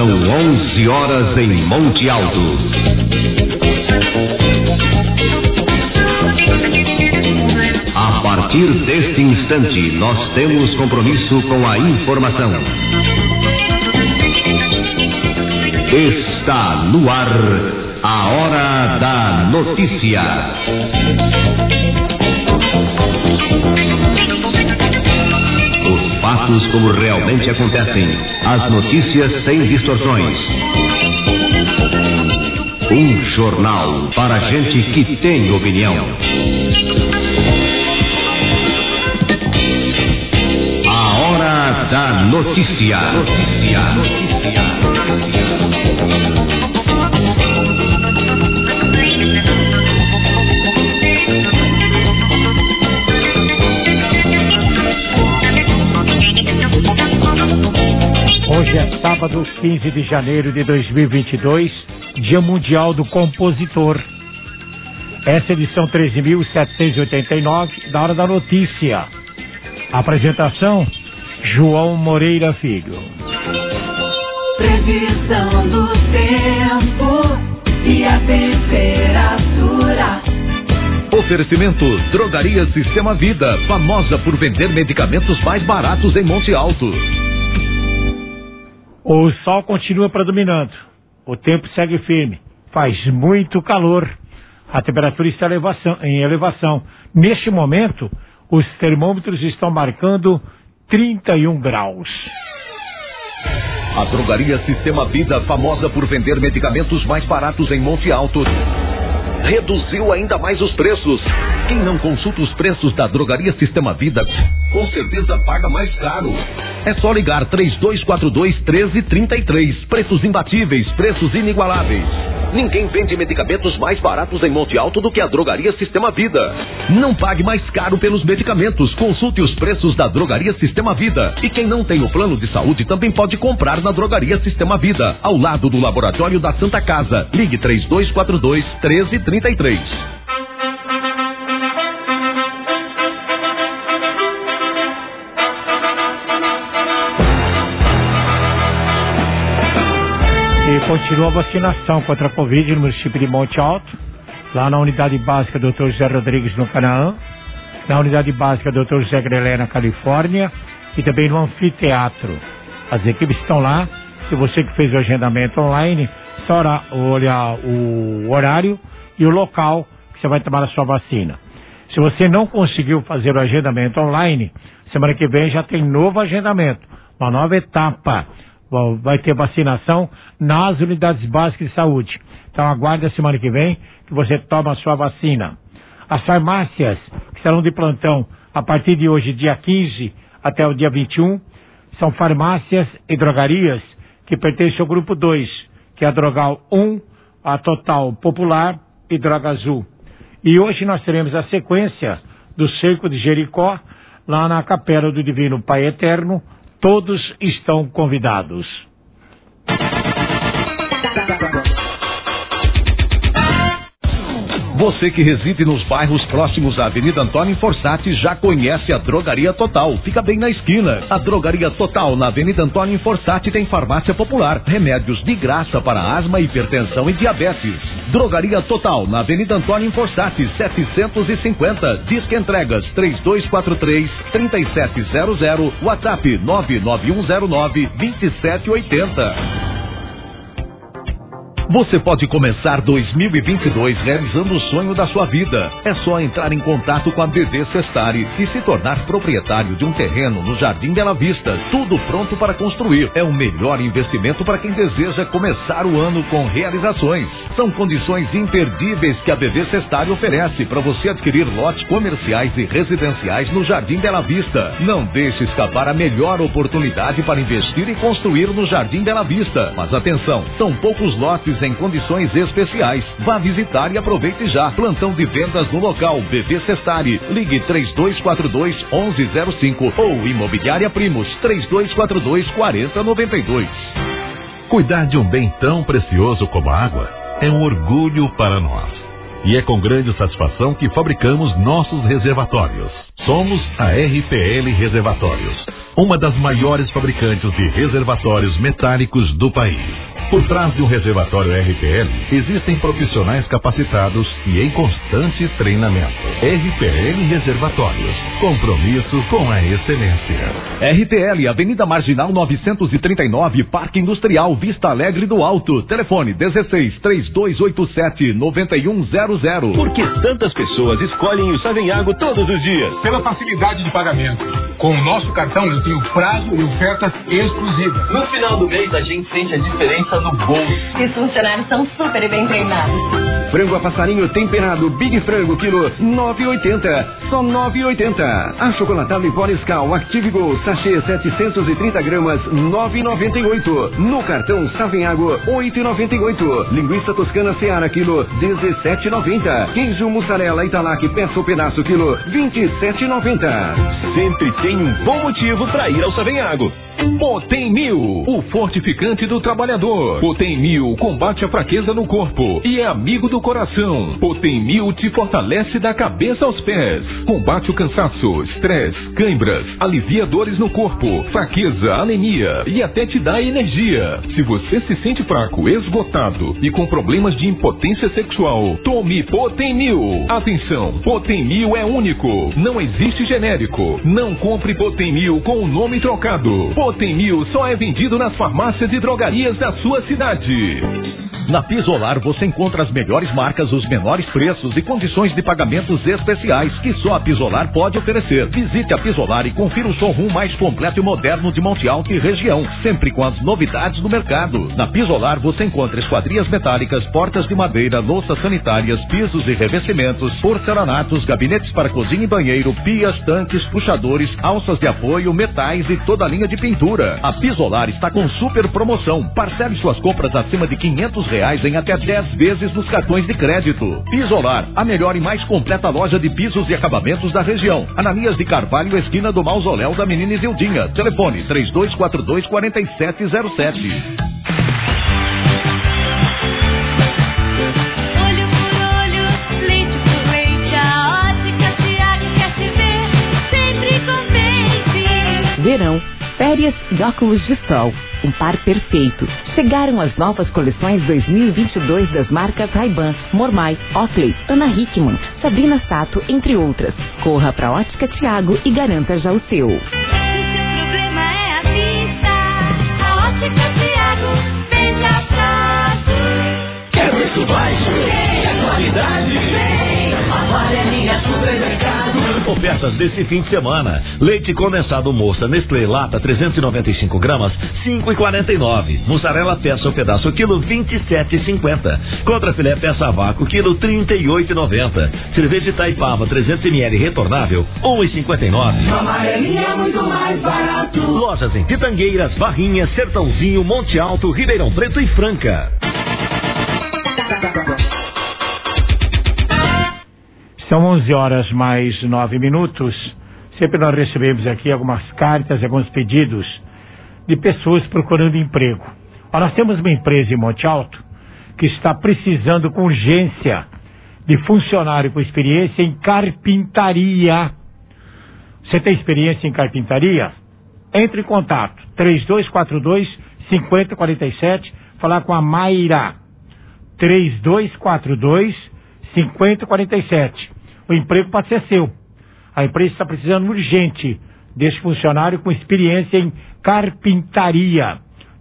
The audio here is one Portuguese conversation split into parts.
São 11 horas em Monte Alto. A partir deste instante, nós temos compromisso com a informação. Está no ar a Hora da Notícia. Os fatos como realmente acontecem, as notícias sem distorções. Um jornal para gente que tem opinião. A Hora da Notícia. Hoje é sábado, 15 de janeiro de 2022, Dia Mundial do Compositor. Essa é a edição 13.789 da Hora da Notícia. Apresentação, João Moreira Filho. Previsão do tempo e a temperatura. Oferecimento, Drogaria Sistema Vida, famosa por vender medicamentos mais baratos em Monte Alto. O sol continua predominando, o tempo segue firme, faz muito calor, a temperatura está em elevação. Neste momento, os termômetros estão marcando 31 graus. A Drogaria Sistema Vida, famosa por vender medicamentos mais baratos em Monte Alto, reduziu ainda mais os preços. Quem não consulta os preços da Drogaria Sistema Vida, com certeza paga mais caro. É só ligar 3242-1333. Preços imbatíveis, preços inigualáveis. Ninguém vende medicamentos mais baratos em Monte Alto do que a Drogaria Sistema Vida. Não pague mais caro pelos medicamentos. Consulte os preços da Drogaria Sistema Vida. E quem não tem o plano de saúde também pode comprar na Drogaria Sistema Vida, ao lado do Laboratório da Santa Casa. Ligue 3242-1333. E continua a vacinação contra a Covid no município de Monte Alto, lá na unidade básica Dr. José Rodrigues no Canaã, na unidade básica Dr. José Grelé na Califórnia e também no anfiteatro. As equipes estão lá, se você que fez o agendamento online, só olhar o horário e o local que você vai tomar a sua vacina. Se você não conseguiu fazer o agendamento online, semana que vem já tem novo agendamento, uma nova etapa. Vai ter vacinação nas unidades básicas de saúde. Então aguarde a semana que vem que você toma a sua vacina. As farmácias que estarão de plantão a partir de hoje, dia 15 até o dia 21, são farmácias e drogarias que pertencem ao grupo 2, que é a Drogal 1, a Total Popular e Droga Azul. E hoje nós teremos a sequência do Cerco de Jericó, lá na Capela do Divino Pai Eterno. Todos estão convidados. Você que reside nos bairros próximos à Avenida Antônio Forssati já conhece a Drogaria Total. Fica bem na esquina. A Drogaria Total na Avenida Antônio Forssati tem farmácia popular, remédios de graça para asma, hipertensão e diabetes. Drogaria Total na Avenida Antônio Forssati 750. Disque entregas 3243-3700. WhatsApp 99109-2780. Você pode começar 2022 realizando o sonho da sua vida. É só entrar em contato com a BV Sestari e se tornar proprietário de um terreno no Jardim Bela Vista. Tudo pronto para construir. É o melhor investimento para quem deseja começar o ano com realizações. São condições imperdíveis que a BV Sestari oferece para você adquirir lotes comerciais e residenciais no Jardim Bela Vista. Não deixe escapar a melhor oportunidade para investir e construir no Jardim Bela Vista. Mas atenção, são poucos lotes em condições especiais. Vá visitar e aproveite já. Plantão de vendas no local BV Sestari. Ligue 3242-1105 ou Imobiliária Primos 3242-4092. Cuidar de um bem tão precioso como a água é um orgulho para nós. E é com grande satisfação que fabricamos nossos reservatórios. Somos a RPL Reservatórios, uma das maiores fabricantes de reservatórios metálicos do país. Por trás de um reservatório RPL, existem profissionais capacitados e em constante treinamento. RPL Reservatórios, compromisso com a excelência. RPL, Avenida Marginal 939, Parque Industrial, Vista Alegre do Alto. Telefone 16-3287-9100. Por que tantas pessoas escolhem o Savenhago todos os dias? Pela facilidade de pagamento. Com o nosso cartão eu tenho prazo e ofertas exclusivas. No final do mês a gente sente a diferença no bolso. E os funcionários são super bem treinados. Frango a passarinho temperado Big Frango, quilo 9,80. Só 9,80. Achocolatado em pó Nescau Active Go, sachê 730 gramas, 9,98. No cartão Savenhago, 8,98. Linguiça toscana Seara, quilo 17,90. Queijo mussarela Italac, peça ou pedaço, quilo 27,90. Sempre tem um bom motivo para ir ao Savenhago. Potem 1000, o fortificante do trabalhador. Potem 1000 combate a fraqueza no corpo e é amigo do coração. Potem 1000 te fortalece da cabeça aos pés. Combate o cansaço, estresse, cãibras, alivia dores no corpo, fraqueza, anemia e até te dá energia. Se você se sente fraco, esgotado e com problemas de impotência sexual, tome Potem 1000. Atenção, Potem 1000 é único, não existe genérico. Não compre Potem 1000 com o nome trocado. Potem 1000 só é vendido nas farmácias e drogarias da sua cidade. Na Pisolar você encontra as melhores marcas, os menores preços e condições de pagamentos especiais que só a Pisolar pode oferecer. Visite a Pisolar e confira o showroom mais completo e moderno de Monte Alto e região, sempre com as novidades do mercado. Na Pisolar você encontra esquadrias metálicas, portas de madeira, louças sanitárias, pisos e revestimentos, porcelanatos, gabinetes para cozinha e banheiro, pias, tanques, puxadores, alças de apoio, metais e toda a linha de pintura. A Pisolar está com super promoção. Parcele suas compras acima de R$500 em até 10 vezes nos cartões de crédito. Pisolar, a melhor e mais completa loja de pisos e acabamentos da região. Ananias de Carvalho, esquina do Mausoléu da Menina Isildinha. Telefone 3242-4707. Verão, férias e óculos de sol. Um par perfeito. Chegaram as novas coleções 2022 das marcas Ray-Ban, Mormai, Oakley, Ana Hickman, Sabrina Sato, entre outras. Corra pra Ótica Thiago e garanta já o seu. Se seu problema é a vista, a Ótica Thiago veja fácil. Quer preço baixo? Quer qualidade? Agora é minha supermercado. Ofertas desse fim de semana. Leite condensado moça Nestlé lata 395 gramas, 5,49. Mussarela peça ou pedaço quilo, 27,50. Contra filé peça a vácuo quilo, 38,90. Cerveja Itaipava 300 ml retornável, 1,59. Amarelinha é muito mais barato. Lojas em Pitangueiras, Barrinha, Sertãozinho, Monte Alto, Ribeirão Preto e Franca. São 11 horas mais 9 minutos. Sempre nós recebemos aqui algumas cartas, alguns pedidos de pessoas procurando emprego. Nós temos uma empresa em Monte Alto que está precisando com urgência de funcionário com experiência em carpintaria. Você tem experiência em carpintaria? Entre em contato, 3242-5047, falar com a Mayra, 3242-5047. O emprego pode ser seu. A empresa está precisando urgente desse funcionário com experiência em carpintaria.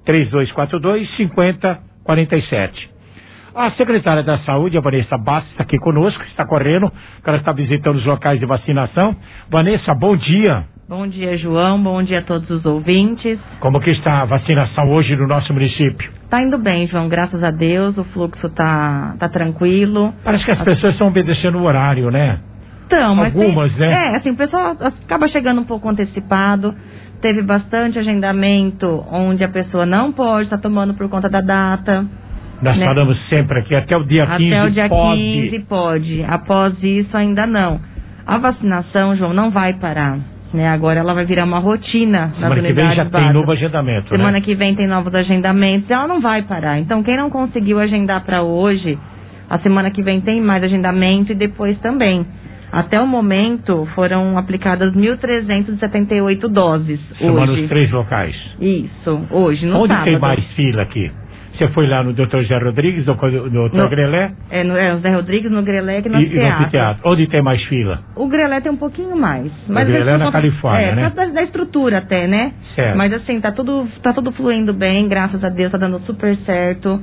3242-5047. A secretária da Saúde, a Vanessa Bastos, está aqui conosco, está correndo, ela está visitando os locais de vacinação. Vanessa, bom dia. Bom dia, João. Bom dia a todos os ouvintes. Como que está a vacinação hoje no nosso município? Tá indo bem, João, graças a Deus, o fluxo tá tranquilo. Parece que as pessoas estão obedecendo o horário, né? Então, mas algumas, né? assim, o pessoal acaba chegando um pouco antecipado. Teve bastante agendamento onde a pessoa não pode estar tomando por conta da data. Nós falamos sempre aqui, até o dia 15 até o dia pode. 15 pode. Após isso, ainda não. A vacinação, João, não vai parar. Né? Agora ela vai virar uma rotina nas unidades básicas. Semana que vem já tem novo agendamento, Semana que vem tem novos agendamentos. Ela não vai parar. Então, quem não conseguiu agendar para hoje, a semana que vem tem mais agendamento e depois também. Até o momento, foram aplicadas 1.378 doses. Somando hoje. Os 3 locais. Isso, hoje, no Onde sábado. tem mais fila aqui? Você foi lá no Dr. Zé Rodrigues, no Dr. Grelé? No Zé Rodrigues, no Grelé e no E no anfiteatro. Onde tem mais fila? O Grelé tem um pouquinho mais. Mas o Grelé é na Califórnia, né? Por causa da estrutura até, né? Certo. Mas assim, tá tudo fluindo bem, graças a Deus, tá dando super certo.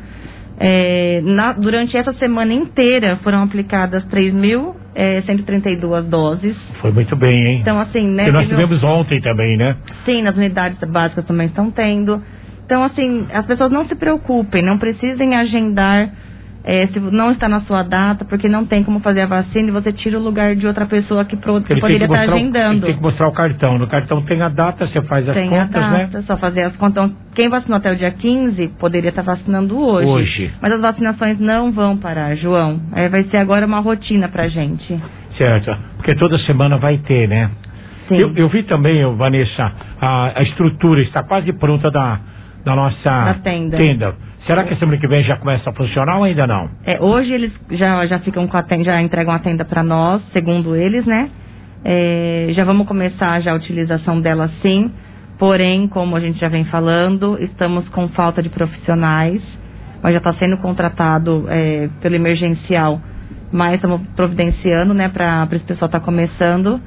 Durante essa semana inteira foram aplicadas 3.132 doses. Foi muito bem, hein? Então, assim, né? Que nós tivemos ontem também, né? Sim, nas unidades básicas também estão tendo. Então, assim, as pessoas não se preocupem, não precisem agendar se não está na sua data, porque não tem como fazer a vacina e você tira o lugar de outra pessoa que poderia estar agendando. Ele tem que mostrar o cartão. No cartão tem a data, você faz as contas, né? Só fazer as contas. Então, quem vacinou até o dia 15 poderia estar vacinando hoje. Mas as vacinações não vão parar, João. Vai ser agora uma rotina pra gente. Certo, porque toda semana vai ter, né? Sim. Eu vi também, Vanessa, a estrutura está quase pronta da nossa tenda. Será que a semana que vem já começa a funcionar ou ainda não? Hoje eles já ficam com a tenda, já entregam a tenda para nós, segundo eles, né? Já vamos começar já a utilização dela sim. Porém, como a gente já vem falando, estamos com falta de profissionais. Mas já está sendo contratado pelo emergencial. Mas estamos providenciando, né, para esse pessoal estar começando.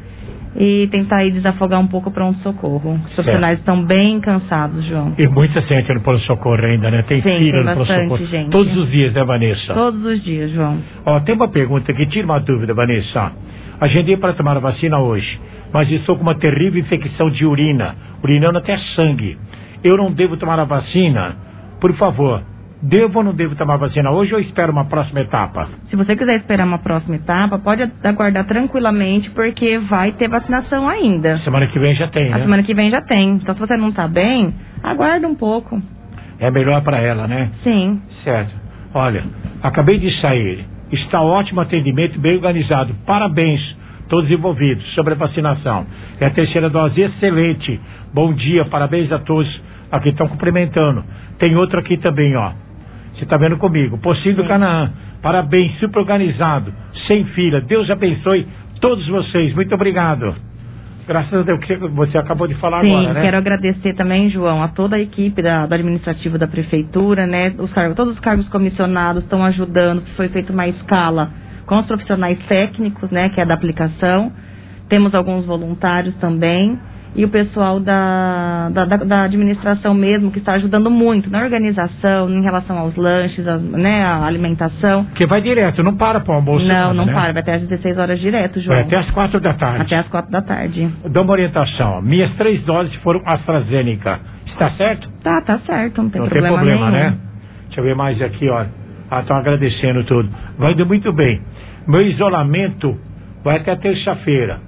E tentar aí desafogar um pouco o pronto-socorro. Os profissionais estão bem cansados, João. E muita gente no pronto-socorro ainda, né? Tem fila no pronto-socorro. Gente. Todos os dias, né, Vanessa? Todos os dias, João. Tem uma pergunta aqui, tira uma dúvida, Vanessa. Agendei para tomar a vacina hoje, mas estou com uma terrível infecção de urina, urinando até sangue. Eu não devo tomar a vacina? Por favor, devo ou não devo tomar a vacina hoje ou espero uma próxima etapa? Se você quiser esperar uma próxima etapa, pode aguardar tranquilamente, porque vai ter vacinação ainda. Semana que vem já tem, né? A semana que vem já tem. Então, se você não está bem, aguarda um pouco. É melhor para ela, né? Sim. Certo. Olha, acabei de sair. Está ótimo atendimento, bem organizado. Parabéns, todos envolvidos, sobre a vacinação. É a terceira dose excelente. Bom dia, parabéns a todos. Aqui estão cumprimentando. Tem outro aqui também, ó. Você está vendo comigo. Pocinho do Canaã. Parabéns, super organizado. Sem fila. Deus abençoe todos vocês. Muito obrigado. Graças a Deus que você acabou de falar agora, né? Sim, quero agradecer também, João, a toda a equipe do administrativo da prefeitura, né? Todos os cargos comissionados estão ajudando. Foi feita uma escala com os profissionais técnicos, né? Que é da aplicação. Temos alguns voluntários também. E o pessoal da administração mesmo, que está ajudando muito na organização, em relação aos lanches, à alimentação. Que vai direto, não para para o almoço. Não né? para, vai até às 16 horas direto, João. Vai até às 4 da tarde. Até às 4 da tarde. Dá uma orientação. Minhas 3 doses foram AstraZeneca. Está certo? Tá certo, não tem não problema tem problema, nenhum. Né? Deixa eu ver mais aqui, ó. Estão agradecendo tudo. Vai indo muito bem. Meu isolamento vai até terça-feira.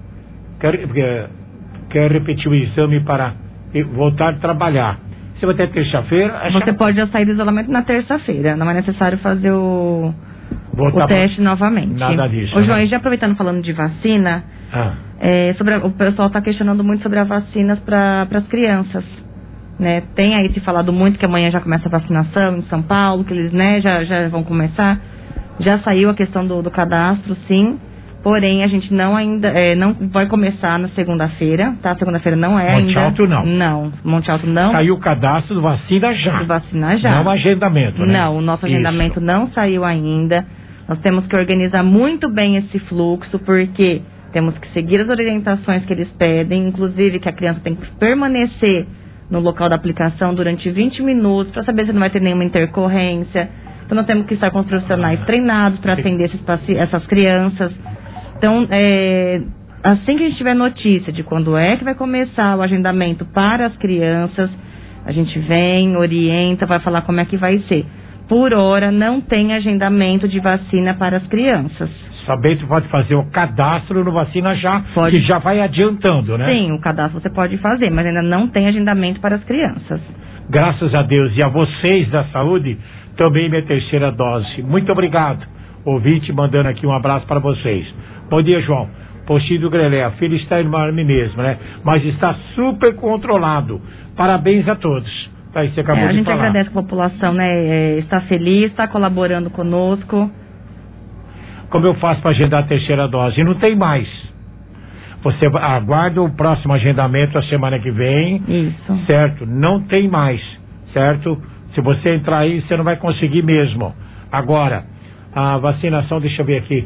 Quero repetir o exame para voltar a trabalhar. Você vai até terça-feira? Você pode já sair do isolamento na terça-feira. Não é necessário fazer o teste novamente. Nada disso. Ô, João, e já aproveitando falando de vacina, o pessoal está questionando muito sobre as vacinas para as crianças. Né? Tem aí se falado muito que amanhã já começa a vacinação em São Paulo, que eles já vão começar. Já saiu a questão do cadastro, sim. Porém, a gente não vai começar na segunda-feira, tá? Segunda-feira não é ainda. Monte Alto não. Não, Monte Alto não. Saiu o cadastro do Vacina Já. Do Vacina Já. Não o agendamento, né? Não, o nosso agendamento não saiu ainda. Nós temos que organizar muito bem esse fluxo, porque temos que seguir as orientações que eles pedem, inclusive que a criança tem que permanecer no local da aplicação durante 20 minutos, para saber se não vai ter nenhuma intercorrência. Então, nós temos que estar com os profissionais treinados para atender essas crianças. Então, assim que a gente tiver notícia de quando é que vai começar o agendamento para as crianças, a gente vem, orienta, vai falar como é que vai ser. Por hora, não tem agendamento de vacina para as crianças. Também tu pode fazer o cadastro no Vacina Já, pode. Que já vai adiantando, né? Sim, o cadastro você pode fazer, mas ainda não tem agendamento para as crianças. Graças a Deus. E a vocês da saúde, também minha terceira dose. Muito obrigado. Ouvinte mandando aqui um abraço para vocês. Bom dia, João. Postinho do Grelé, a filha está enorme mesmo, né? Mas está super controlado. Parabéns a todos. Aí você acabou de falar. A gente agradece a população, né? Está feliz, está colaborando conosco. Como eu faço para agendar a terceira dose? E não tem mais. Você aguarda o próximo agendamento a semana que vem. Isso. Certo? Não tem mais. Certo? Se você entrar aí, você não vai conseguir mesmo. Agora, a vacinação, deixa eu ver aqui.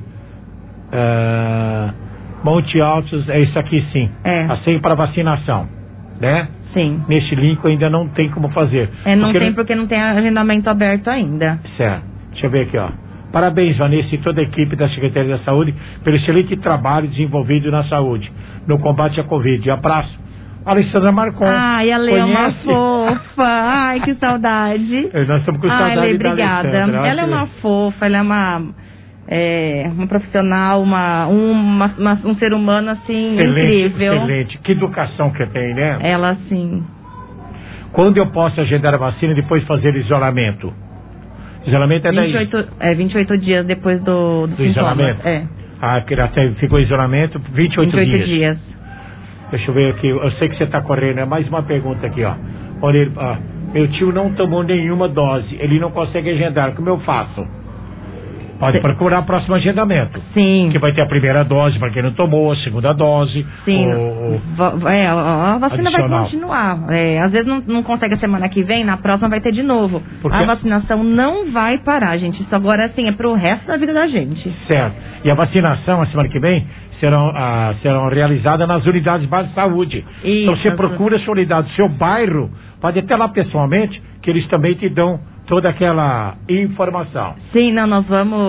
Monte Altos, é isso aqui sim. Assim para vacinação. Né? Sim. Neste link ainda não tem como fazer. Porque não tem agendamento aberto ainda. Certo. Deixa eu ver aqui, ó. Parabéns, Vanessa, e toda a equipe da Secretaria da Saúde pelo excelente trabalho desenvolvido na saúde, no combate à Covid. Abraço. Alessandra Marcon. Ai, a Lê é uma fofa. Ai, que saudade. Nós estamos com saudade. Lê, obrigada. Ela é uma fofa, ela é uma profissional, um ser humano, assim, incrível. Excelente. Que educação que tem, né? Ela, sim. Quando eu posso agendar a vacina e depois fazer isolamento? Isolamento é 28 dias depois do isolamento. Até ficou isolamento 28 dias. Deixa eu ver aqui. Eu sei que você está correndo. Mais uma pergunta aqui, ó. Olha, meu tio não tomou nenhuma dose. Ele não consegue agendar. Como eu faço? Pode procurar o próximo agendamento. Sim. Que vai ter a primeira dose para quem não tomou, a segunda dose. Sim. A vacina vai continuar. Às vezes não consegue a semana que vem, na próxima vai ter de novo. A vacinação não vai parar, gente. Isso agora, assim, é pro resto da vida da gente. Certo. E a vacinação, a semana que vem, serão realizadas nas unidades básicas de saúde. Isso. Então você procura a sua unidade, seu bairro, pode até lá pessoalmente, que eles também te dão toda aquela informação. Sim, nós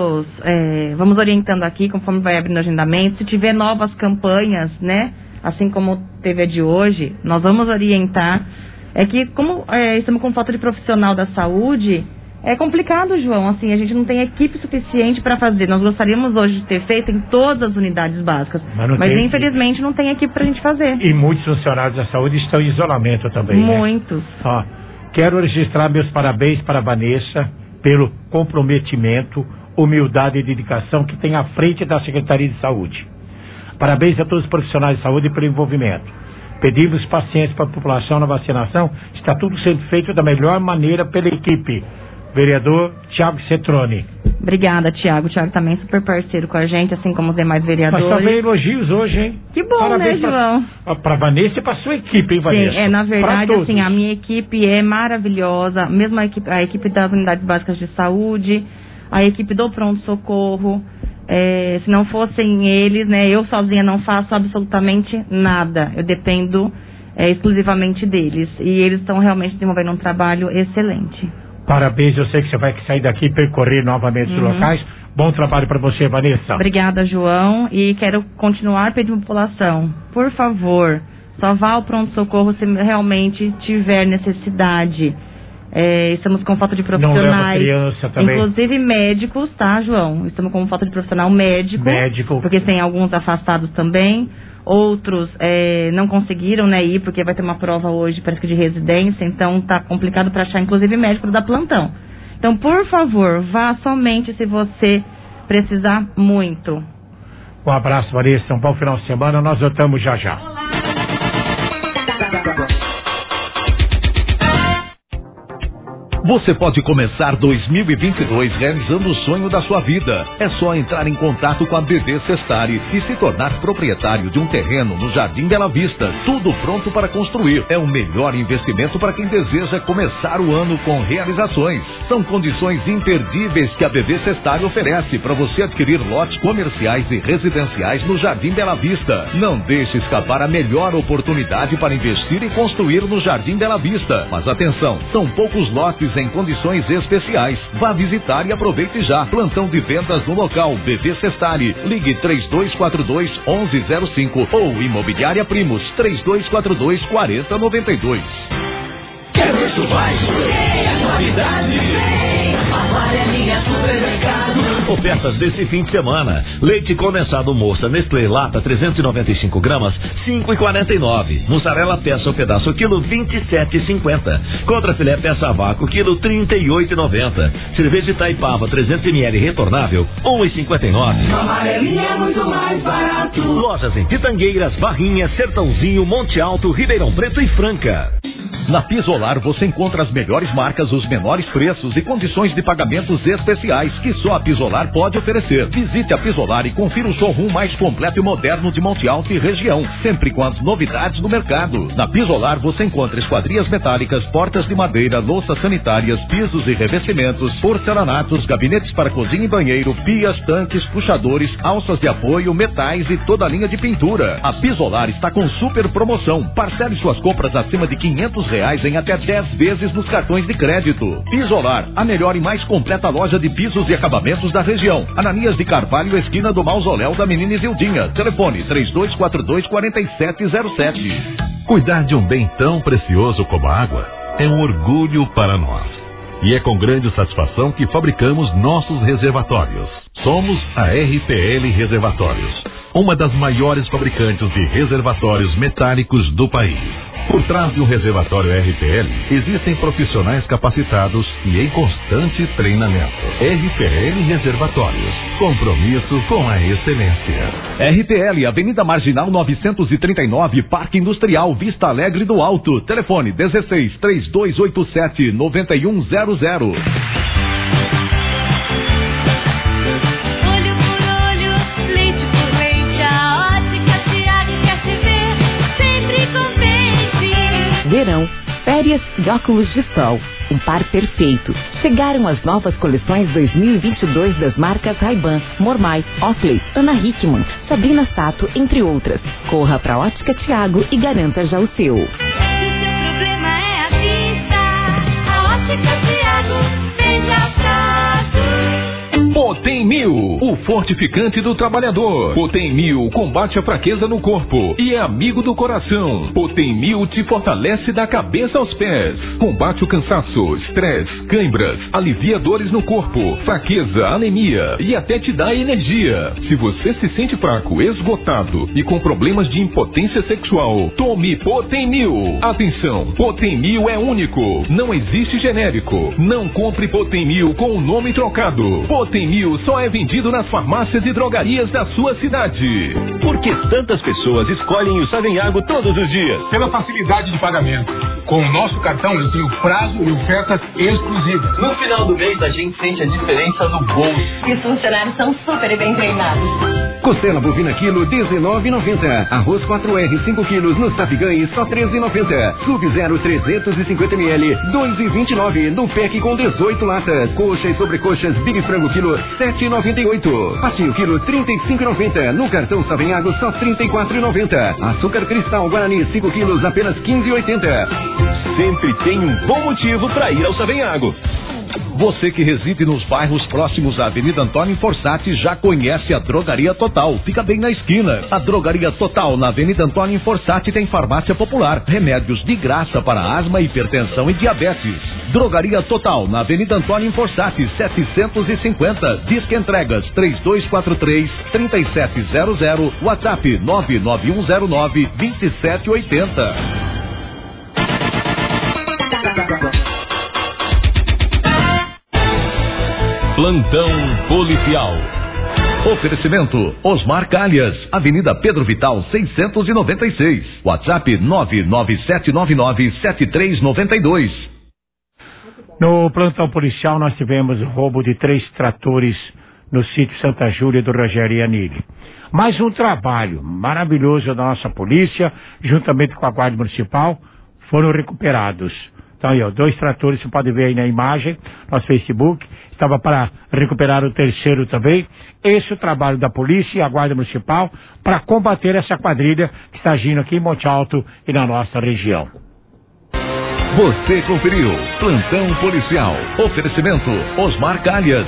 vamos orientando aqui conforme vai abrindo o agendamento. Se tiver novas campanhas, né, assim como teve a de hoje, nós vamos orientar. É que como estamos com falta de profissional da saúde, é complicado, João, assim, a gente não tem equipe suficiente para fazer. Nós gostaríamos hoje de ter feito em todas as unidades básicas, mas infelizmente não tem equipe pra gente fazer. E muitos funcionários da saúde estão em isolamento também, muitos. Né? Quero registrar meus parabéns para a Vanessa pelo comprometimento, humildade e dedicação que tem à frente da Secretaria de Saúde. Parabéns a todos os profissionais de saúde pelo envolvimento. Pedimos paciência para a população na vacinação. Está tudo sendo feito da melhor maneira pela equipe. Vereador Tiago Cetrone. Obrigada, Tiago. O Tiago também é super parceiro com a gente, assim como os demais vereadores. Mas só veio elogios hoje, hein? Que bom, parabéns, né, João? Para a Vanessa e para a sua equipe, hein, Vanessa? Sim, na verdade, assim, a minha equipe é maravilhosa. Mesmo a equipe das unidades básicas de saúde, a equipe do pronto-socorro. Se não fossem eles, né, eu sozinha não faço absolutamente nada. Eu dependo exclusivamente deles. E eles estão realmente desenvolvendo um trabalho excelente. Parabéns, eu sei que você vai sair daqui e percorrer novamente os locais. Bom trabalho para você, Vanessa. Obrigada, João. E quero continuar pedindo à população, por favor, só vá ao pronto-socorro se realmente tiver necessidade. Estamos com falta de profissionais. Não leva criança também. Inclusive médicos, tá, João? Estamos com falta de profissional médico. Porque tem alguns afastados também. Outros não conseguiram, né, ir, porque vai ter uma prova hoje, parece que de residência, então tá complicado para achar, inclusive, médico da plantão. Então, por favor, vá somente se você precisar muito. Um abraço, Vanessa. Um bom final de semana. Nós voltamos já já. Você pode começar 2022 realizando o sonho da sua vida. É só entrar em contato com a BV Sestari e se tornar proprietário de um terreno no Jardim Bela Vista. Tudo pronto para construir. É o melhor investimento para quem deseja começar o ano com realizações. São condições imperdíveis que a BV Sestari oferece para você adquirir lotes comerciais e residenciais no Jardim Bela Vista. Não deixe escapar a melhor oportunidade para investir e construir no Jardim Bela Vista. Mas atenção, são poucos lotes em condições especiais. Vá visitar e aproveite já. Plantão de vendas no local BV Sestari. Ligue 3242-1105 ou Imobiliária Primos 3242-4092. Quer preço baixo? É qualidade. Amarelinha Supermercado. Ofertas desse fim de semana. Leite condensado moça Nestlé lata 395 gramas, 5,49. Mussarela peça ou pedaço quilo 27,50. Contra filé peça vácuo quilo 38,90. Cerveja Itaipava 300 ml retornável 1,59. Amarelinha é muito mais barato. Lojas em Pitangueiras, Barrinha, Sertãozinho, Monte Alto, Ribeirão Preto e Franca. Na Pisolar você encontra as melhores marcas, os menores preços e condições de pagamentos especiais que só a Pisolar pode oferecer. Visite a Pisolar e confira o showroom mais completo e moderno de Monte Alto e região, sempre com as novidades do mercado. Na Pisolar você encontra esquadrias metálicas, portas de madeira, louças sanitárias, pisos e revestimentos, porcelanatos, gabinetes para cozinha e banheiro, pias, tanques, puxadores, alças de apoio, metais e toda a linha de pintura. A Pisolar está com super promoção. Parcele suas compras acima de R$500 em até 10 vezes nos cartões de crédito. Pisolar, a melhor e mais completa loja de pisos e acabamentos da região. Ananias de Carvalho, esquina do Mausoléu da Menina Isildinha. Telefone 3242-4707. Cuidar de um bem tão precioso como a água é um orgulho para nós. E é com grande satisfação que fabricamos nossos reservatórios. Somos a RPL Reservatórios, uma das maiores fabricantes de reservatórios metálicos do país. Por trás de um reservatório RPL, existem profissionais capacitados e em constante treinamento. RPL Reservatórios, compromisso com a excelência. RPL, Avenida Marginal 939, Parque Industrial, Vista Alegre do Alto. Telefone 16-3287-9100. Verão, férias de óculos de sol, um par perfeito. Chegaram as novas coleções 2022 das marcas Ray-Ban, Mormai, Oakley, Ana Hickman, Sabrina Sato, entre outras. Corra pra Ótica Thiago e garanta já o seu. Se o seu problema é a vista, a Ótica Thiago vem já Potem 1000, o fortificante do trabalhador. Potem 1000 combate a fraqueza no corpo e é amigo do coração. Potem 1000 te fortalece da cabeça aos pés. Combate o cansaço, estresse, câimbras, alivia dores no corpo, fraqueza, anemia e até te dá energia. Se você se sente fraco, esgotado e com problemas de impotência sexual, tome Potem 1000. Atenção, Potem 1000 é único, não existe genérico. Não compre Potem 1000 com o nome trocado. Potem 1000 só é vendido nas farmácias e drogarias da sua cidade. Por que tantas pessoas escolhem o Savenhago todos os dias? Pela facilidade de pagamento. Com o nosso cartão eu tenho prazo e ofertas exclusivas. No final do mês a gente sente a diferença no bolso. E os funcionários são super bem treinados. Costela bovina quilo R$19,90. Arroz 4R 5 quilos no Sapigães só R$13,90. Sub-Zero 350 ml R$2,29 no PEC com 18 latas. Coxa e sobrecoxas Big Frango quilo R$7,98. Patinho quilo R$35,90. No cartão Savenhago só R$34,90. Açúcar Cristal Guarani 5 quilos apenas R$15,80. Sempre tem um bom motivo para ir ao Savenhago. Você que reside nos bairros próximos à Avenida Antônio Fossati já conhece a Drogaria Total. Fica bem na esquina. A Drogaria Total na Avenida Antônio Fossati tem farmácia popular, remédios de graça para asma, hipertensão e diabetes. Drogaria Total na Avenida Antônio Fossati 750. Disque entregas 3243-3700. WhatsApp 99109-2780. Plantão Policial. Oferecimento Osmar Calhas, Avenida Pedro Vital 696. WhatsApp 997997392. No plantão policial nós tivemos o roubo de 3 tratores no sítio Santa Júlia do Rogério e Anile. Mais um trabalho maravilhoso da nossa polícia, juntamente com a Guarda Municipal, foram recuperados. Então aí, ó, 2 tratores, você pode ver aí na imagem, nosso Facebook, estava para recuperar o terceiro também. Esse é o trabalho da polícia e a Guarda Municipal para combater essa quadrilha que está agindo aqui em Monte Alto e na nossa região. Você conferiu Plantão Policial. Oferecimento Osmar Calhas.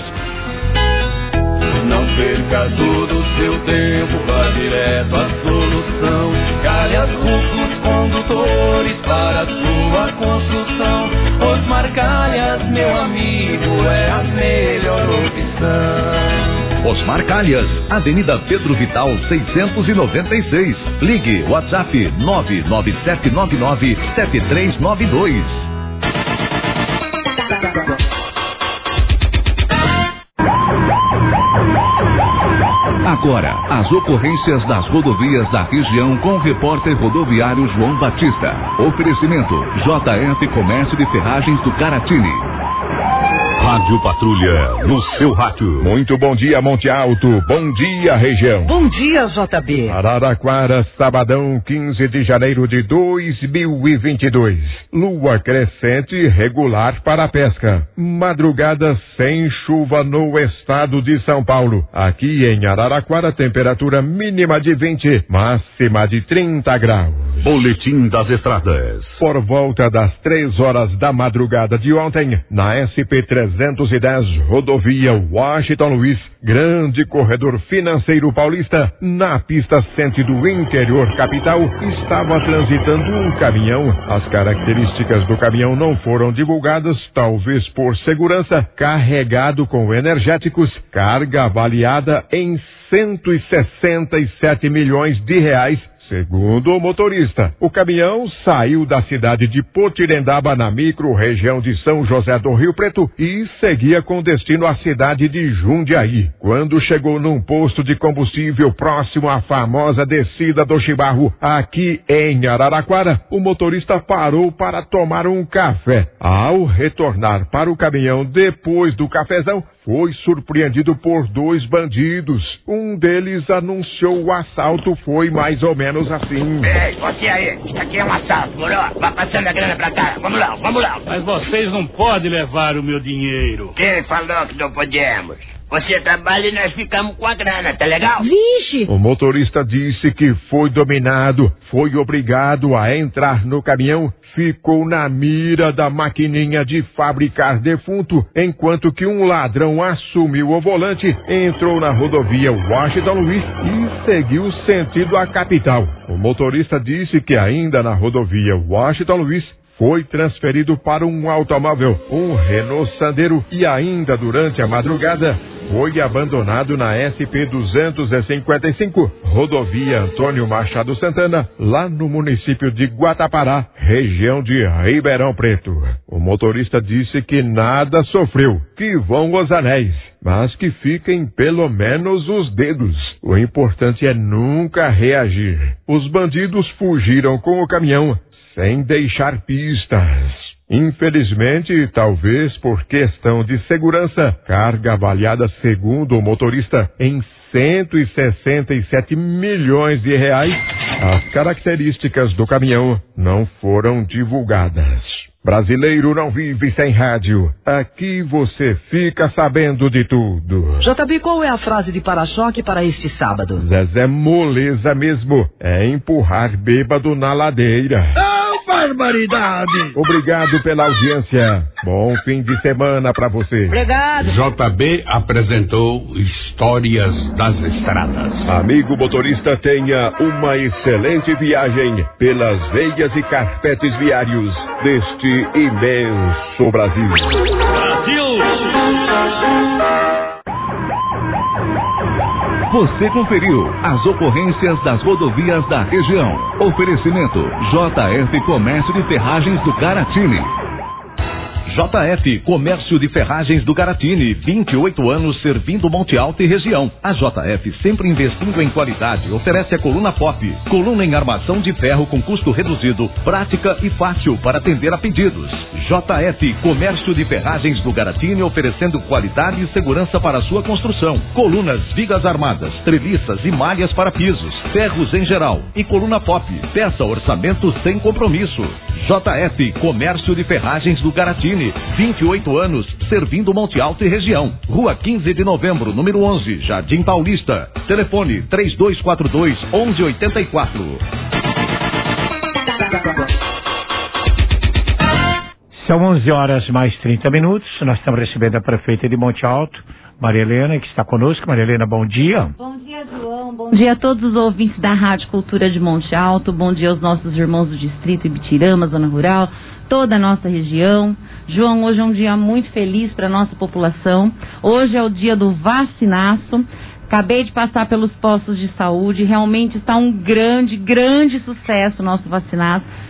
Não perca todo o seu tempo, vá direto à solução. Calhas Rufos Condutores para a sua construção. Osmar Calhas, meu amigo, é a melhor opção. Osmar Calhas, Avenida Pedro Vital 696. Ligue WhatsApp 997997392. Agora agora as ocorrências das rodovias da região com o repórter rodoviário João Batista. Oferecimento JF Comércio de Ferragens do Caratini. Rádio Patrulha, no seu rádio. Muito bom dia, Monte Alto. Bom dia, região. Bom dia, JB. Araraquara, sabadão, 15 de janeiro de 2022. Lua crescente regular para a pesca. Madrugada sem chuva no estado de São Paulo. Aqui em Araraquara, temperatura mínima de 20, máxima de 30 graus. Boletim das Estradas. Por volta das 3 horas da madrugada de ontem, na SP-310, rodovia Washington Luiz, grande corredor financeiro paulista, na pista sentido interior capital, estava transitando um caminhão. As características do caminhão não foram divulgadas, talvez por segurança, carregado com energéticos, carga avaliada em 167 milhões de reais. Segundo o motorista, o caminhão saiu da cidade de Potirendaba, na micro-região de São José do Rio Preto, e seguia com destino à cidade de Jundiaí. Quando chegou num posto de combustível próximo à famosa descida do Chibarro, aqui em Araraquara, o motorista parou para tomar um café. Ao retornar para o caminhão depois do cafezão, foi surpreendido por 2 bandidos. Um deles anunciou o assalto, foi mais ou menos assim. Ei, você aí, isso aqui é um assalto, moro? Vai passando a grana pra cá, vamos lá. Mas vocês não podem levar o meu dinheiro. Quem falou que não podemos? Você trabalha e nós ficamos com a grana, tá legal? Vixe! O motorista disse que foi dominado, foi obrigado a entrar no caminhão, ficou na mira da maquininha de fabricar defunto, enquanto que um ladrão assumiu o volante, entrou na rodovia Washington Luiz e seguiu sentido à capital. O motorista disse que ainda na rodovia Washington Luiz foi transferido para um automóvel, um Renault Sandero, e ainda durante a madrugada foi abandonado na SP-255, rodovia Antônio Machado Santana, lá no município de Guatapará, região de Ribeirão Preto. O motorista disse que nada sofreu, que vão os anéis, mas que fiquem pelo menos os dedos. O importante é nunca reagir. Os bandidos fugiram com o caminhão, sem deixar pistas. Infelizmente, talvez por questão de segurança, carga avaliada, segundo o motorista, em 167 milhões de reais, as características do caminhão não foram divulgadas. Brasileiro não vive sem rádio. Aqui você fica sabendo de tudo. JB, qual é a frase de para-choque para este sábado? Zezé, moleza mesmo. É empurrar bêbado na ladeira. Barbaridade! Obrigado pela audiência. Bom fim de semana pra você. Obrigado. JB apresentou Histórias das Estradas. Amigo motorista, tenha uma excelente viagem pelas veias e carpetes viários deste imenso Brasil. Você conferiu as ocorrências das rodovias da região. Oferecimento JF Comércio de Ferragens do Caratini. JF Comércio de Ferragens do Caratini, 28 anos servindo Monte Alto e região. A JF, sempre investindo em qualidade, oferece a coluna pop, coluna em armação de ferro com custo reduzido, prática e fácil para atender a pedidos. JF Comércio de Ferragens do Caratini, oferecendo qualidade e segurança para a sua construção. Colunas, vigas armadas, treliças e malhas para pisos, ferros em geral e coluna pop. Peça orçamento sem compromisso. JF Comércio de Ferragens do Caratini, 28 anos, servindo Monte Alto e região. Rua 15 de novembro, número 11, Jardim Paulista. Telefone 3242-1184. São 11 horas mais 30 minutos. Nós estamos recebendo a prefeita de Monte Alto, Maria Helena, que está conosco. Maria Helena, bom dia. Bom dia, João. Bom dia a todos os ouvintes da Rádio Cultura de Monte Alto. Bom dia aos nossos irmãos do Distrito Ibitirama, Zona Rural, toda a nossa região. João, hoje é um dia muito feliz para a nossa população. Hoje é o dia do vacinaço. Acabei de passar pelos postos de saúde. Realmente está um grande sucesso o nosso vacinaço.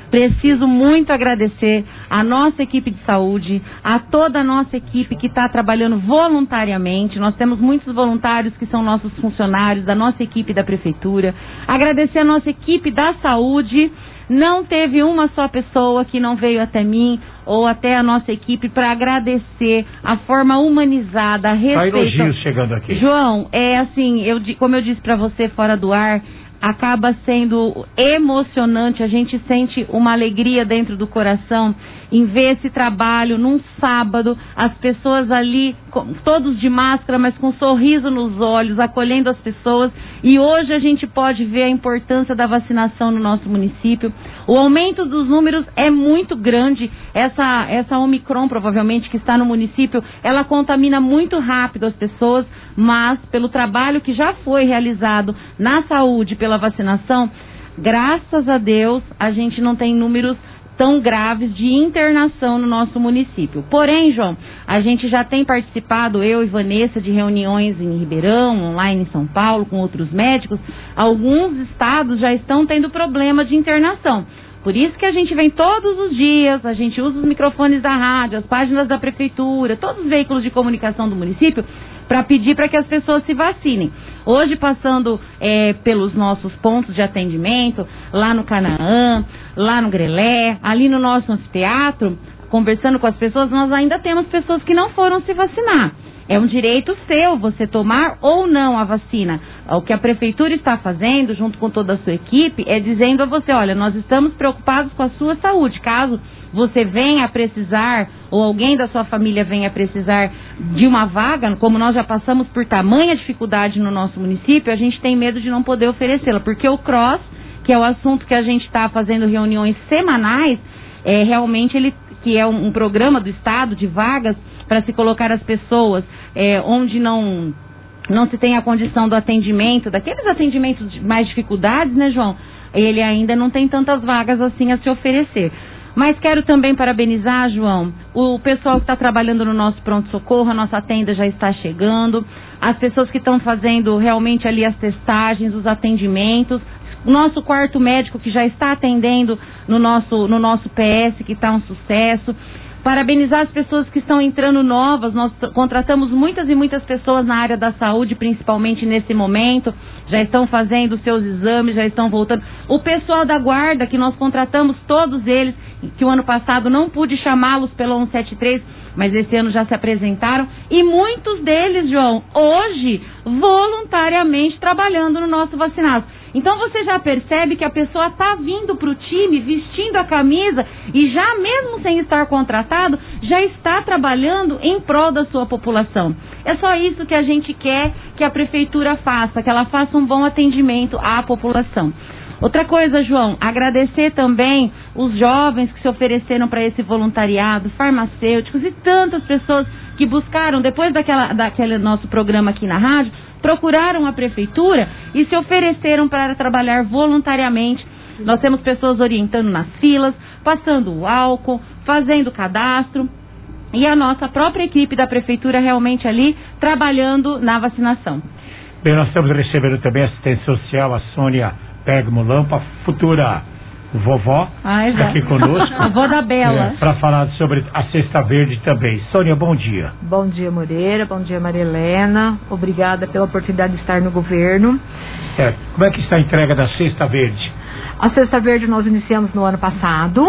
Preciso muito agradecer a nossa equipe de saúde, a toda a nossa equipe que está trabalhando voluntariamente. Nós temos muitos voluntários que são nossos funcionários, da nossa equipe da prefeitura. Agradecer a nossa equipe da saúde. Não teve uma só pessoa que não veio até mim ou até a nossa equipe para agradecer a forma humanizada, a respeito. Elogios chegando aqui. João, é assim, como eu disse para você fora do ar, acaba sendo emocionante, a gente sente uma alegria dentro do coração em ver esse trabalho num sábado, as pessoas ali, todos de máscara, mas com um sorriso nos olhos, acolhendo as pessoas. E hoje a gente pode ver a importância da vacinação no nosso município. O aumento dos números é muito grande. Essa Omicron, provavelmente, que está no município, ela contamina muito rápido as pessoas, mas pelo trabalho que já foi realizado na saúde pela vacinação, graças a Deus, a gente não tem números tão graves de internação no nosso município. Porém, João, a gente já tem participado, eu e Vanessa, de reuniões em Ribeirão, online em São Paulo, com outros médicos. Alguns estados já estão tendo problema de internação. Por isso que a gente vem todos os dias, a gente usa os microfones da rádio, as páginas da prefeitura, todos os veículos de comunicação do município, para pedir para que as pessoas se vacinem. Hoje, passando pelos nossos pontos de atendimento, lá no Canaã, lá no Grelé, ali no nosso anfiteatro, conversando com as pessoas, nós ainda temos pessoas que não foram se vacinar. É um direito seu você tomar ou não a vacina. O que a prefeitura está fazendo, junto com toda a sua equipe, é dizendo a você, olha, nós estamos preocupados com a sua saúde. Caso você venha a precisar, ou alguém da sua família venha a precisar de uma vaga, como nós já passamos por tamanha dificuldade no nosso município, a gente tem medo de não poder oferecê-la, porque o CROSS, que é o assunto que a gente está fazendo reuniões semanais, realmente ele, que é um programa do Estado de vagas para se colocar as pessoas onde não se tem a condição do atendimento, daqueles atendimentos de mais dificuldades, né, João? Ele ainda não tem tantas vagas assim a se oferecer. Mas quero também parabenizar, João, o pessoal que está trabalhando no nosso pronto-socorro, a nossa tenda já está chegando, as pessoas que estão fazendo realmente ali as testagens, os atendimentos, o nosso quarto médico que já está atendendo no nosso PS, que está um sucesso. Parabenizar as pessoas que estão entrando novas. Nós contratamos muitas e muitas pessoas na área da saúde, principalmente nesse momento, já estão fazendo seus exames, já estão voltando. O pessoal da guarda, que nós contratamos todos eles, que o ano passado não pude chamá-los pelo 173, mas esse ano já se apresentaram, e muitos deles, João, hoje, voluntariamente trabalhando no nosso vacinado. Então você já percebe que a pessoa está vindo para o time, vestindo a camisa e já mesmo sem estar contratado, já está trabalhando em prol da sua população. É só isso que a gente quer que a prefeitura faça, que ela faça um bom atendimento à população. Outra coisa, João, agradecer também os jovens que se ofereceram para esse voluntariado, farmacêuticos e tantas pessoas que buscaram, depois daquele nosso programa aqui na rádio, procuraram a prefeitura e se ofereceram para trabalhar voluntariamente. Nós temos pessoas orientando nas filas, passando o álcool, fazendo cadastro, e a nossa própria equipe da prefeitura realmente ali trabalhando na vacinação. Bem, nós estamos recebendo também assistente social, a Sônia Pegmo Lampa, futura vovó, está aqui conosco. A avó da Bela. Para falar sobre a Cesta Verde também. Sônia, bom dia. Bom dia, Moreira. Bom dia, Maria Helena. Obrigada pela oportunidade de estar no governo. Certo. Como é que está a entrega da Cesta Verde? A Cesta Verde nós iniciamos no ano passado.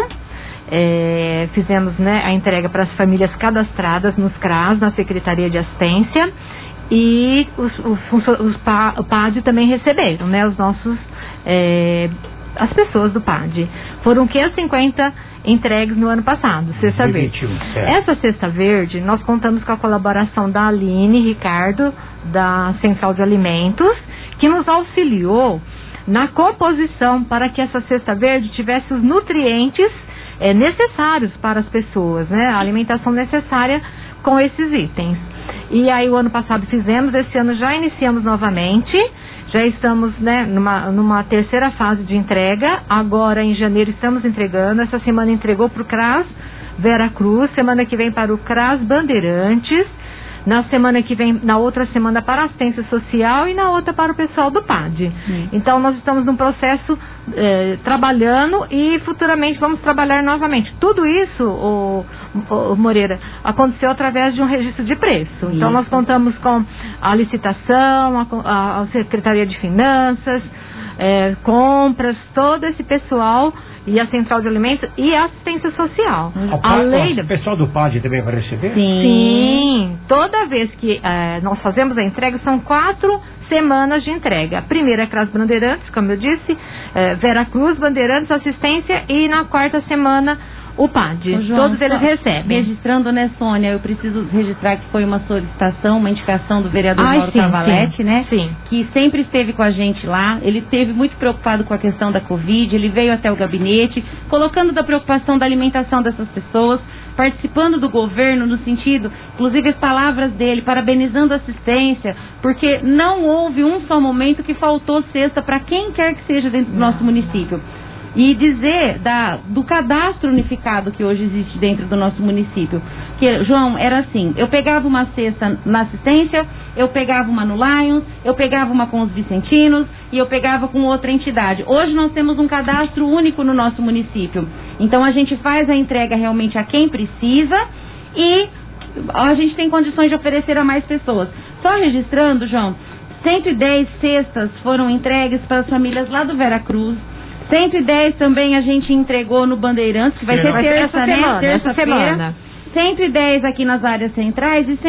Fizemos, a entrega para as famílias cadastradas nos CRAS, na Secretaria de Assistência. E o PAD também receberam, os nossos... as pessoas do PAD. Foram 550 entregues no ano passado, Cesta Verde. Essa Cesta Verde, nós contamos com a colaboração da Aline Ricardo, da Central de Alimentos, que nos auxiliou na composição para que essa Cesta Verde tivesse os nutrientes necessários para as pessoas, a alimentação necessária com esses itens. E aí o ano passado fizemos, esse ano já iniciamos novamente. Já estamos numa terceira fase de entrega. Agora em janeiro estamos entregando. Essa semana entregou para o CRAS Vera Cruz. Semana que vem para o CRAS Bandeirantes. na semana que vem, na outra semana para a assistência social e na outra para o pessoal do PAD. Então nós estamos num processo trabalhando e futuramente vamos trabalhar novamente. Tudo isso, o Moreira, aconteceu através de um registro de preço. Então nós contamos com a licitação, a Secretaria de Finanças, compras, todo esse pessoal e a Central de Alimentos e a assistência social. O pessoal do PAD também vai receber? Sim. Toda vez que nós fazemos a entrega, são 4 semanas de entrega. A primeira é CRAS Bandeirantes, como eu disse, Vera Cruz, Bandeirantes, assistência, e na 4ª semana o PAD. João, todos eles recebem. Registrando, né, Sônia? Eu preciso registrar que foi uma solicitação, uma indicação do vereador Mauro Cavalete, né? Sim. Que sempre esteve com a gente lá. Ele esteve muito preocupado com a questão da Covid. Ele veio até o gabinete, colocando da preocupação da alimentação dessas pessoas, participando do governo no sentido, inclusive as palavras dele, parabenizando a assistência, porque não houve um só momento que faltou cesta para quem quer que seja dentro do nosso município. E dizer do cadastro unificado que hoje existe dentro do nosso município. Que, João, era assim, eu pegava uma cesta na assistência, eu pegava uma no Lions, eu pegava uma com os vicentinos e eu pegava com outra entidade. Hoje nós temos um cadastro único no nosso município. Então a gente faz a entrega realmente a quem precisa e a gente tem condições de oferecer a mais pessoas. Só registrando, João, 110 cestas foram entregues para as famílias lá do Vera Cruz. 110 também a gente entregou no Bandeirantes, que vai ser terça, né? Terça-feira. 110 aqui nas áreas centrais e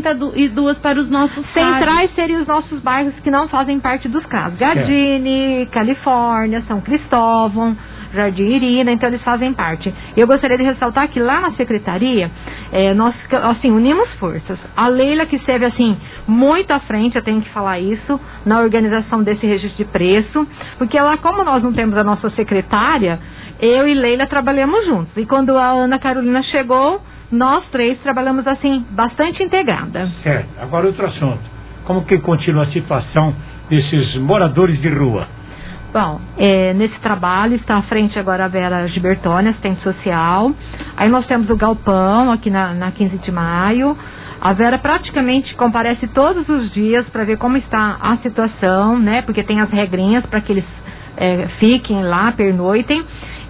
142 para os nossos centrais seriam os nossos bairros que não fazem parte dos CRAS. Gardini, Califórnia, São Cristóvão, Jardim Irina, então eles fazem parte. Eu gostaria de ressaltar que lá na secretaria, nós, assim, unimos forças. A Leila, que esteve, assim, muito à frente, eu tenho que falar isso, na organização desse registro de preço, porque lá, como nós não temos a nossa secretária, eu e Leila trabalhamos juntos. E quando a Ana Carolina chegou, nós 3 trabalhamos, assim, bastante integrada. Certo. Agora outro assunto. Como que continua a situação desses moradores de rua? Bom, nesse trabalho está à frente agora a Vera Gibertoni, assistente social. Aí nós temos o galpão aqui na 15 de maio. A Vera praticamente comparece todos os dias para ver como está a situação, né? Porque tem as regrinhas para que eles fiquem lá, pernoitem.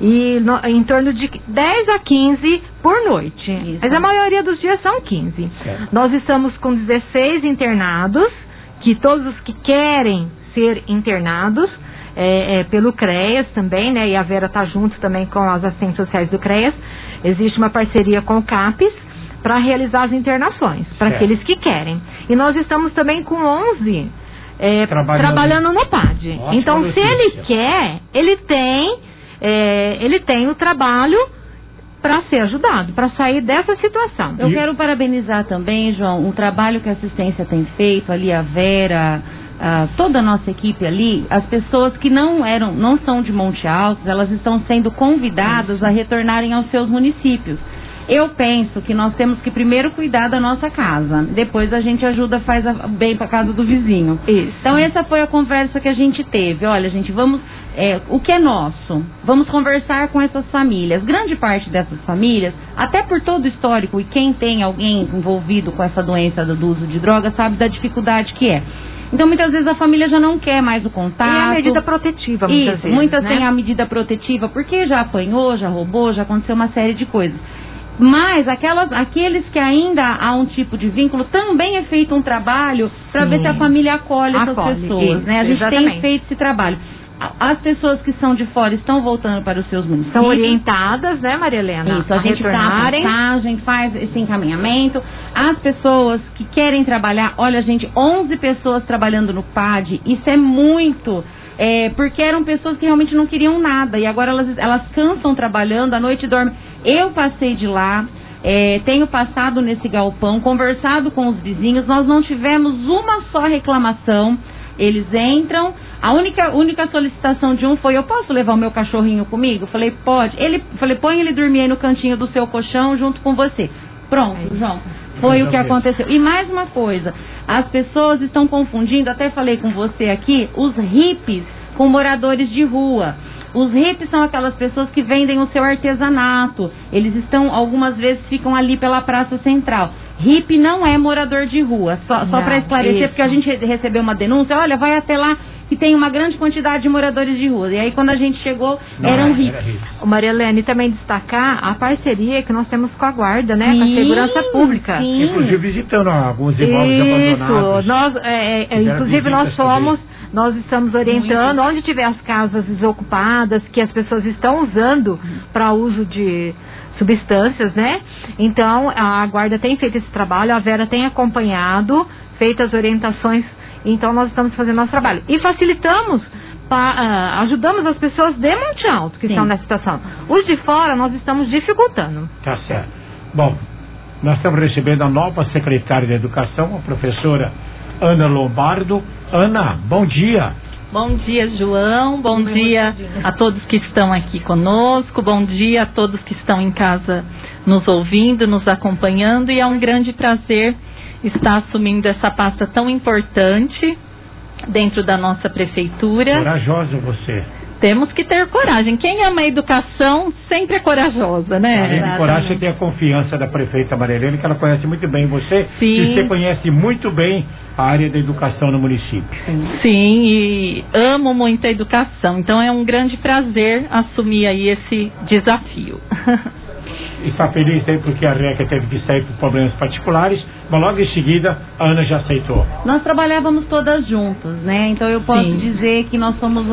E em torno de 10 a 15 por noite. Isso. Mas a maioria dos dias são 15. Certo. Nós estamos com 16 internados, que todos os que querem ser internados, pelo CREAS também, né? E a Vera está junto também com as assistentes sociais do CREAS. Existe uma parceria com o CAPES para realizar as internações, para aqueles que querem. E nós estamos também com 11 trabalhando no PAD. Ótima então, notícia. Se ele quer, ele tem o trabalho para ser ajudado, para sair dessa situação. Eu quero parabenizar também, João, o trabalho que a assistência tem feito, ali a Vera, toda a nossa equipe ali, as pessoas que não são de Monte Alto, elas estão sendo convidadas a retornarem aos seus municípios. Eu penso que nós temos que primeiro cuidar da nossa casa, depois a gente faz bem para a casa do vizinho. Isso. Então essa foi a conversa que a gente teve. Olha, gente, vamos, o que é nosso? Vamos conversar com essas famílias. Grande parte dessas famílias, até por todo o histórico, e quem tem alguém envolvido com essa doença do uso de droga sabe da dificuldade que é. Então, muitas vezes a família já não quer mais o contato. E a medida protetiva, muitas vezes. Muitas têm a medida protetiva, porque já apanhou, já roubou, já aconteceu uma série de coisas. Mas aqueles que ainda há um tipo de vínculo, também é feito um trabalho para ver se a família acolhe essas pessoas. Isso, né? A gente tem feito esse trabalho. As pessoas que são de fora estão voltando para os seus municípios. São orientadas, né, Maria Helena? Isso, a gente dá a passagem, faz esse encaminhamento. As pessoas que querem trabalhar, olha, gente, 11 pessoas trabalhando no PAD, isso é muito, porque eram pessoas que realmente não queriam nada, e agora elas cansam trabalhando, à noite dormem. Eu passei de lá, tenho passado nesse galpão, conversado com os vizinhos, nós não tivemos uma só reclamação. Eles entram, a única solicitação de um foi: eu posso levar o meu cachorrinho comigo? Eu falei, pode. Falei, põe ele dormir aí no cantinho do seu colchão junto com você. Pronto, João, foi o que aconteceu. E mais uma coisa, as pessoas estão confundindo, até falei com você aqui, os hippies com moradores de rua. Os hippies são aquelas pessoas que vendem o seu artesanato. Eles algumas vezes ficam ali pela Praça Central. hippie não é morador de rua. Só para esclarecer, porque a gente recebeu uma denúncia, olha, vai até lá que tem uma grande quantidade de moradores de rua. E aí quando a gente chegou, eram hippies. Maria Helene, também destacar a parceria que nós temos com a Guarda, né? Com a Segurança Pública. Sim. Inclusive visitando alguns imóveis abandonados. Inclusive nós estamos orientando onde tiver as casas desocupadas, que as pessoas estão usando para uso de substâncias, né? Então, a Guarda tem feito esse trabalho, a Vera tem acompanhado, feito as orientações, então nós estamos fazendo nosso trabalho. E facilitamos, ajudamos as pessoas de Monte Alto, que estão nessa situação. Os de fora, nós estamos dificultando. Tá certo. Bom, nós estamos recebendo a nova secretária de Educação, a professora Ana Lombardo. Ana, bom dia. Bom dia, João. Bom dia a todos que estão aqui conosco. Bom dia a todos que estão em casa nos ouvindo, nos acompanhando. E é um grande prazer estar assumindo essa pasta tão importante dentro da nossa prefeitura. Corajosa você. Temos que ter coragem. Quem ama a educação sempre é corajosa, né? Além de coragem, você tem a confiança da prefeita Maria Helene, que ela conhece muito bem você. Sim. E você conhece muito bem a área da educação no município. Sim, e amo muito a educação. Então é um grande prazer assumir aí esse desafio. Está feliz aí porque a RECA teve que sair por problemas particulares, mas logo em seguida a Ana já aceitou. Nós trabalhávamos todas juntas, né? Então eu posso dizer que nós somos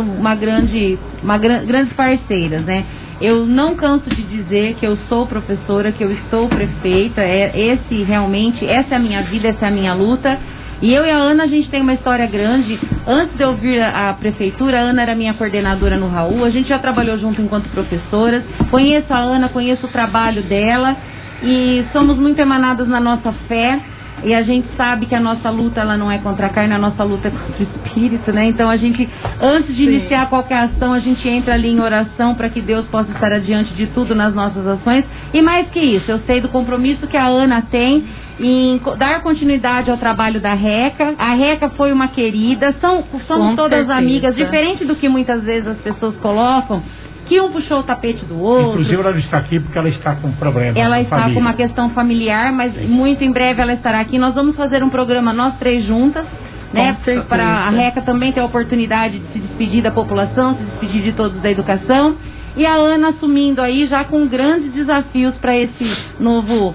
grandes parceiras, né? Eu não canso de dizer que eu sou professora, que eu estou prefeita, essa é a minha vida, essa é a minha luta. E eu e a Ana, a gente tem uma história grande. Antes de eu vir à prefeitura, a Ana era minha coordenadora no Raul. A gente já trabalhou junto enquanto professoras. Conheço a Ana, conheço o trabalho dela. E somos muito emanadas na nossa fé. E a gente sabe que a nossa luta, ela não é contra a carne, a nossa luta é contra o espírito, né? Então a gente, antes de iniciar qualquer ação, a gente entra ali em oração para que Deus possa estar adiante de tudo nas nossas ações. E mais que isso, eu sei do compromisso que a Ana tem em dar continuidade ao trabalho da RECA. A RECA foi uma querida, somos todas amigas, diferente do que muitas vezes as pessoas colocam, que um puxou o tapete do outro. Inclusive ela está aqui porque ela está com um problema. Ela está com uma questão familiar, mas muito em breve ela estará aqui. Nós vamos fazer um programa nós três juntas, né? Para a RECA também ter a oportunidade de se despedir da população, se despedir de todos da educação. E a Ana assumindo aí já com grandes desafios para esse novo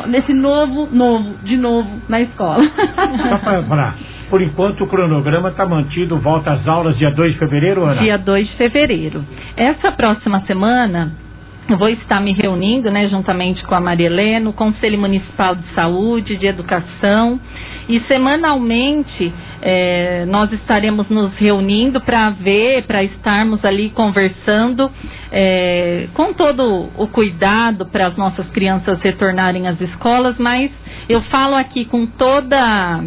na escola. Só para por enquanto o cronograma está mantido, volta às aulas dia 2 de fevereiro, Ana? Dia 2 de fevereiro. Essa próxima semana eu vou estar me reunindo, né, juntamente com a Maria Helene, o Conselho Municipal de Saúde, de Educação, e semanalmente nós estaremos nos reunindo para estarmos ali conversando com todo o cuidado para as nossas crianças retornarem às escolas, mas eu falo aqui com toda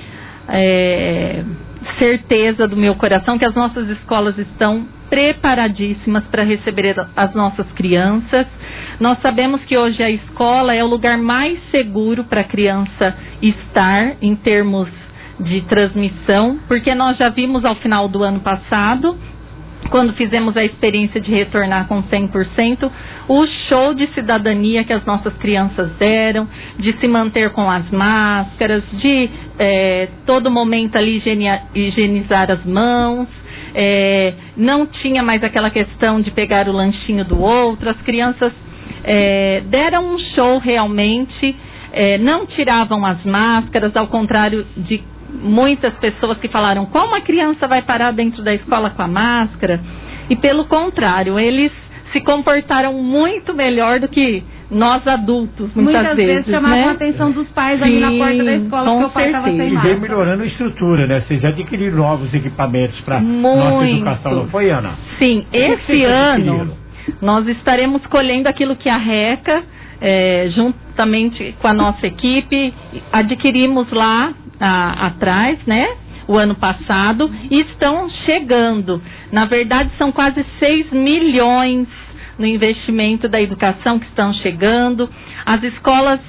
certeza do meu coração que as nossas escolas estão preparadíssimas para receber as nossas crianças. Nós sabemos que hoje a escola é o lugar mais seguro para a criança estar em termos de transmissão, porque nós já vimos ao final do ano passado, quando fizemos a experiência de retornar com 100%, o show de cidadania que as nossas crianças deram, de se manter com as máscaras, de todo momento ali higienizar as mãos, não tinha mais aquela questão de pegar o lanchinho do outro, as crianças deram um show realmente, não tiravam as máscaras, ao contrário de muitas pessoas que falaram como a criança vai parar dentro da escola com a máscara, e pelo contrário, eles se comportaram muito melhor do que nós adultos, muitas vezes chamavam a atenção dos pais ali na porta da escola, porque o pai estava sem máscara. E vem melhorando a estrutura, né? Vocês adquiriram novos equipamentos para nossa educação, não foi, Ana? Sim, esse ano nós estaremos colhendo aquilo que a RECA, juntamente com a nossa equipe, adquirimos lá atrás, né? O ano passado, e estão chegando. Na verdade, são quase 6 milhões no investimento da educação que estão chegando. As escolas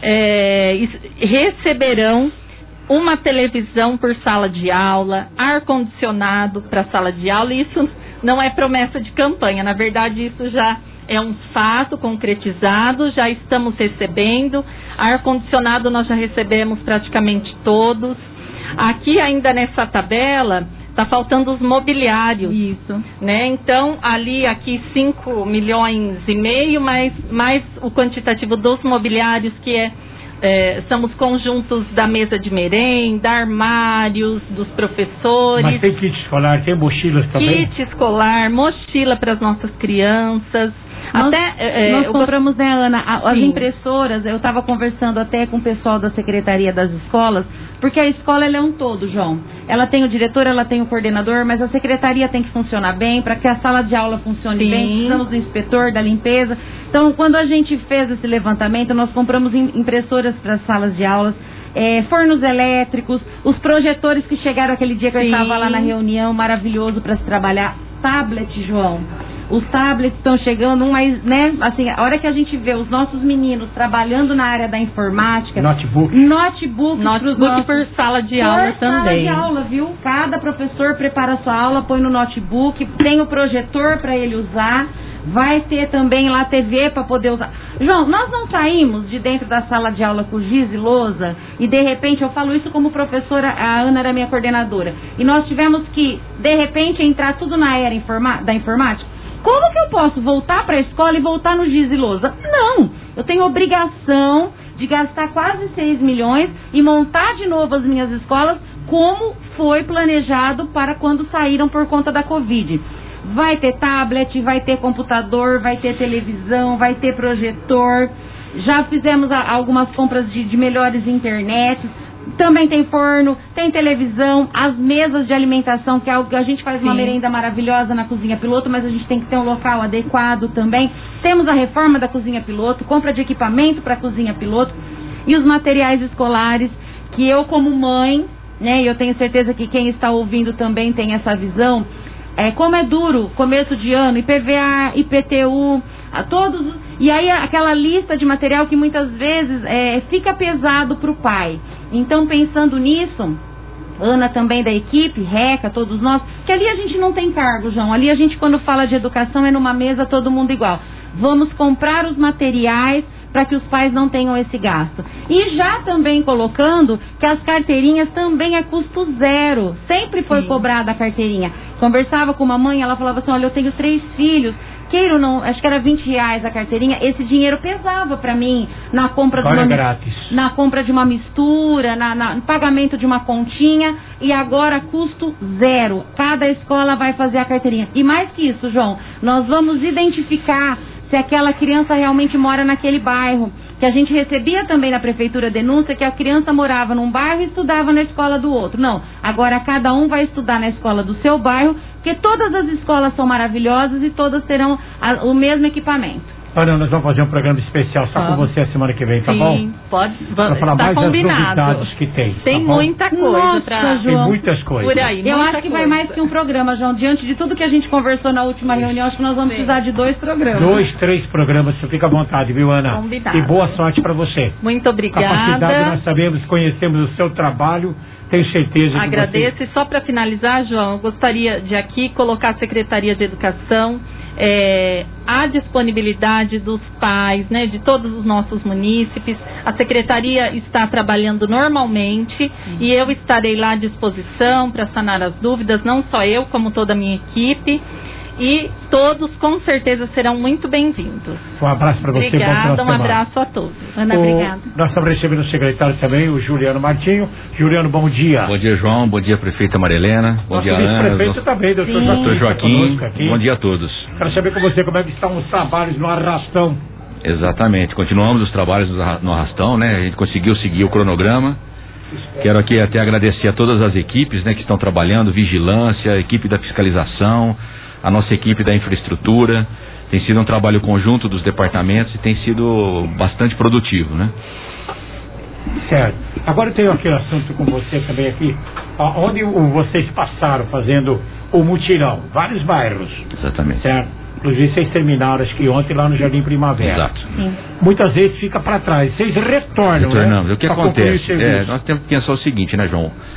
receberão uma televisão por sala de aula, ar-condicionado para sala de aula, e isso não é promessa de campanha, na verdade isso já é um fato concretizado, já estamos recebendo. Ar-condicionado nós já recebemos praticamente todos. Aqui ainda nessa tabela está faltando os mobiliários. Isso. Né? Então, aqui 5,5 milhões, mais o quantitativo dos mobiliários, que são os conjuntos da mesa de merenda, armários dos professores. Mas tem kit escolar, tem mochilas também? Kit escolar, mochila para as nossas crianças. Nós compramos, né, Ana, as impressoras. Eu estava conversando até com o pessoal da Secretaria das Escolas, porque a escola ela é um todo, João. Ela tem o diretor, ela tem o coordenador, mas a secretaria tem que funcionar bem, para que a sala de aula funcione bem. Precisamos do inspetor, da limpeza. Então, quando a gente fez esse levantamento, nós compramos impressoras para as salas de aulas, fornos elétricos, os projetores que chegaram aquele dia que eu estava lá na reunião, maravilhoso para se trabalhar. Tablet, João. Os tablets estão chegando, mas, né, assim, a hora que a gente vê os nossos meninos trabalhando na área da informática... Notebook por sala de aula também. Sala de aula, viu? Cada professor prepara a sua aula, põe no notebook, tem o projetor para ele usar, vai ter também lá TV para poder usar. João, nós não saímos de dentro da sala de aula com giz e lousa e, de repente, eu falo isso como professora, a Ana era minha coordenadora, e nós tivemos que, de repente, entrar tudo na era da informática. Como que eu posso voltar para a escola e voltar no giz e lousa? Não! Eu tenho obrigação de gastar quase 6 milhões e montar de novo as minhas escolas como foi planejado para quando saíram por conta da Covid. Vai ter tablet, vai ter computador, vai ter televisão, vai ter projetor. Já fizemos algumas compras de melhores internets. Também tem forno, tem televisão, as mesas de alimentação, que é algo que a gente faz uma merenda maravilhosa na Cozinha Piloto, mas a gente tem que ter um local adequado também. Temos a reforma da Cozinha Piloto, compra de equipamento para a Cozinha Piloto e os materiais escolares, que eu como mãe, né, e eu tenho certeza que quem está ouvindo também tem essa visão, como é duro, começo de ano, IPVA, IPTU, todos, e aí aquela lista de material que muitas vezes fica pesado para o pai. Então, pensando nisso, Ana também da equipe, Reca, todos nós, que ali a gente não tem cargo, João. Ali a gente, quando fala de educação, é numa mesa todo mundo igual. Vamos comprar os materiais para que os pais não tenham esse gasto. E já também colocando que as carteirinhas também é custo zero. Sempre foi cobrada a carteirinha. Conversava com uma mãe, ela falava assim, olha, eu tenho 3 filhos, queiro não, acho que era R$20 a carteirinha, esse dinheiro pesava para mim na compra na compra de uma mistura, no pagamento de uma continha, e agora custo zero. Cada escola vai fazer a carteirinha. E mais que isso, João, nós vamos identificar se aquela criança realmente mora naquele bairro. Que a gente recebia também na prefeitura denúncia que a criança morava num bairro e estudava na escola do outro. Não, agora cada um vai estudar na escola do seu bairro, porque todas as escolas são maravilhosas e todas terão o mesmo equipamento. Ana, nós vamos fazer um programa especial só com você a semana que vem, tá bom? Sim, pode. Pra falar mais combinado. das novidades que tem. Tem muita coisa pra... Tem muitas coisas. Por aí, eu acho que vai mais que um programa, João. Diante de tudo que a gente conversou na última reunião, acho que nós vamos precisar de 2 programas. 2, 3 programas, você fica à vontade, viu, Ana? Combinado. E boa sorte pra você. Muito obrigada. Capacidade nós sabemos, conhecemos o seu trabalho. Tenho certeza que agradeço. E só para finalizar, João, eu gostaria de aqui colocar a Secretaria de Educação à disponibilidade dos pais, né, de todos os nossos munícipes. A Secretaria está trabalhando normalmente e eu estarei lá à disposição para sanar as dúvidas, não só eu, como toda a minha equipe. E todos, com certeza, serão muito bem-vindos. Um abraço para você. Obrigada, um abraço a todos. Ana, obrigada. Nós estamos recebendo o secretário também, o Juliano Martinho. Juliano, bom dia. Bom dia, João. Bom dia, prefeita Marilena. Bom dia, Ana. O prefeito também, doutor Joaquim. Bom dia a todos. Quero saber com você como é que estão os trabalhos no Arrastão. Exatamente. Continuamos os trabalhos no Arrastão, né? A gente conseguiu seguir o cronograma. Quero aqui até agradecer a todas as equipes, né, que estão trabalhando, vigilância, a equipe da fiscalização, a nossa equipe da infraestrutura. Tem sido um trabalho conjunto dos departamentos e tem sido bastante produtivo, né? Certo. Agora eu tenho aquele assunto com você também aqui, onde vocês passaram fazendo o mutirão, vários bairros. Exatamente. Certo? Inclusive vocês terminaram, acho que ontem, lá no Jardim Primavera. Exato. Sim. Muitas vezes fica para trás. Vocês retornam, Retornamos. né? O que acontece? Nós temos que pensar o seguinte, né, João?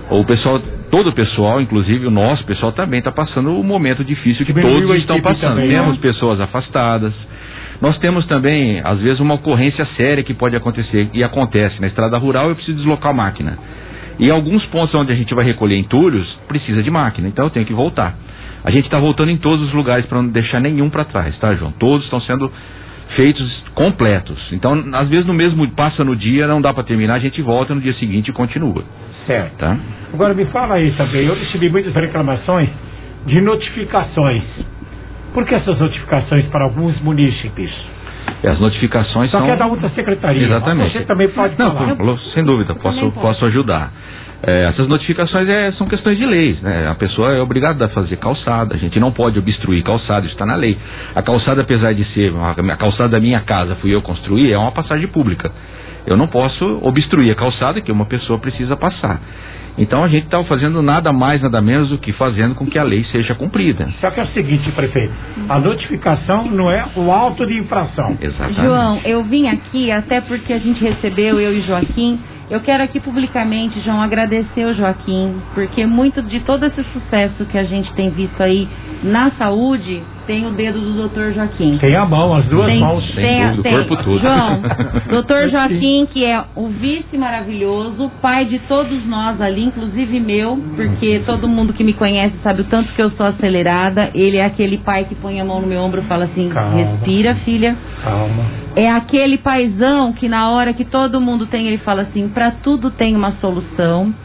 O pessoal, todo o pessoal, inclusive o nosso pessoal também está passando um momento difícil que todos estão passando. Também, temos pessoas afastadas. Nós temos também, às vezes, uma ocorrência séria que pode acontecer, e acontece. Na estrada rural eu preciso deslocar a máquina. E alguns pontos onde a gente vai recolher entulhos, precisa de máquina, então eu tenho que voltar. A gente está voltando em todos os lugares para não deixar nenhum para trás, tá, João? Todos estão sendo feitos completos. Então, às vezes, no mesmo passa no dia, não dá para terminar, a gente volta no dia seguinte e continua. Certo. Tá? Agora me fala aí também, eu recebi muitas reclamações de notificações. Por que essas notificações para alguns munícipes? As notificações são... Só que é da outra secretaria. Exatamente. Você também pode falar. Sem dúvida, posso ajudar. Essas notificações são questões de leis, né? A pessoa é obrigada a fazer calçada, a gente não pode obstruir calçada, isso está na lei. A calçada, apesar de ser a calçada da minha casa, fui eu construir, é uma passagem pública. Eu não posso obstruir a calçada que uma pessoa precisa passar. Então a gente está fazendo nada mais, nada menos do que fazendo com que a lei seja cumprida. Só que é o seguinte, prefeito, a notificação não é o auto de infração. Exatamente. João, eu vim aqui até porque a gente recebeu, eu e Joaquim. Eu quero aqui publicamente, João, agradecer o Joaquim, porque muito de todo esse sucesso que a gente tem visto aí na saúde, tem o dedo do Dr. Joaquim. Tem a mão, as duas mãos. Tem o corpo todo. João, Dr. Joaquim, que é o vice maravilhoso, pai de todos nós ali, inclusive meu, porque todo mundo que me conhece sabe o tanto que eu sou acelerada. Ele é aquele pai que põe a mão no meu ombro e fala assim, calma, respira, filha. Calma. É aquele paizão que na hora que todo mundo tem, ele fala assim, pra tudo tem uma solução.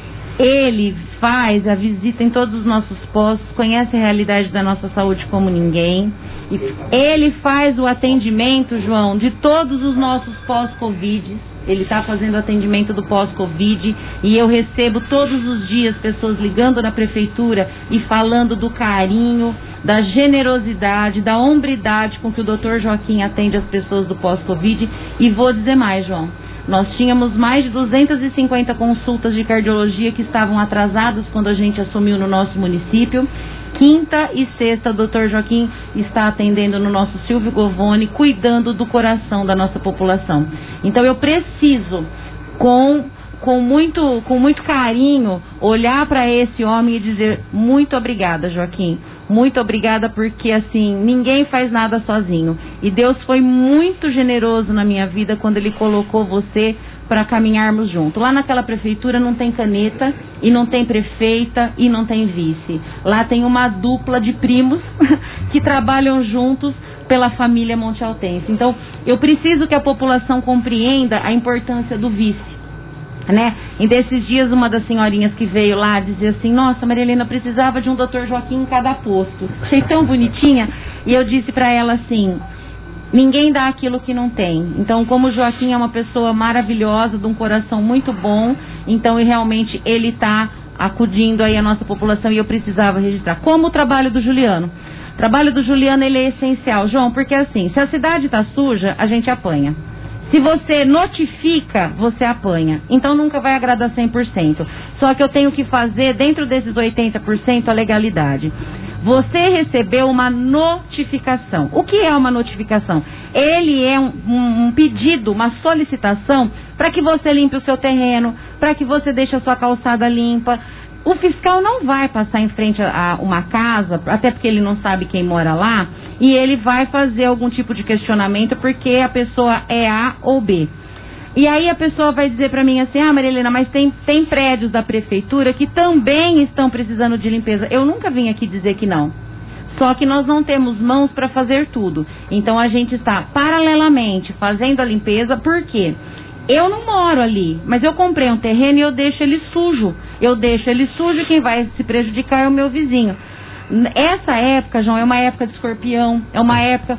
Ele faz a visita em todos os nossos postos, conhece a realidade da nossa saúde como ninguém. E ele faz o atendimento, João, de todos os nossos pós-Covid. Ele está fazendo atendimento do pós-Covid e eu recebo todos os dias pessoas ligando na prefeitura e falando do carinho, da generosidade, da hombridade com que o Dr. Joaquim atende as pessoas do pós-Covid. E vou dizer mais, João. Nós tínhamos mais de 250 consultas de cardiologia que estavam atrasadas quando a gente assumiu no nosso município. Quinta e sexta, o Dr. Joaquim está atendendo no nosso Silvio Govone, cuidando do coração da nossa população. Então eu preciso, com muito carinho, olhar para esse homem e dizer muito obrigada, Joaquim. Muito obrigada, porque assim, ninguém faz nada sozinho. E Deus foi muito generoso na minha vida quando Ele colocou você para caminharmos juntos. Lá naquela prefeitura não tem caneta, e não tem prefeita, e não tem vice. Lá tem uma dupla de primos que trabalham juntos pela família montealtense. Então, eu preciso que a população compreenda a importância do vice. Né? E desses dias uma das senhorinhas que veio lá dizia assim, nossa, Maria Helena, precisava de um Dr. Joaquim em cada posto. Achei tão bonitinha. E eu disse para ela assim, ninguém dá aquilo que não tem. Então, como o Joaquim é uma pessoa maravilhosa, de um coração muito bom, então realmente ele está acudindo aí a nossa população e eu precisava registrar. Como o trabalho do Juliano. O trabalho do Juliano, ele é essencial, João, porque assim, se a cidade está suja, a gente apanha. Se você notifica, você apanha. Então nunca vai agradar 100%. Só que eu tenho que fazer, dentro desses 80%, a legalidade. Você recebeu uma notificação. O que é uma notificação? Ele é um pedido, uma solicitação para que você limpe o seu terreno, para que você deixe a sua calçada limpa. O fiscal não vai passar em frente a uma casa, até porque ele não sabe quem mora lá, e ele vai fazer algum tipo de questionamento porque a pessoa é A ou B. E aí a pessoa vai dizer para mim assim, Maria Helena, mas tem prédios da prefeitura que também estão precisando de limpeza. Eu nunca vim aqui dizer que não. Só que nós não temos mãos para fazer tudo. Então a gente está paralelamente fazendo a limpeza, por quê? Eu não moro ali, mas eu comprei um terreno e eu deixo ele sujo. Eu deixo ele sujo e quem vai se prejudicar é o meu vizinho. Essa época, João, é uma época de escorpião, é uma época...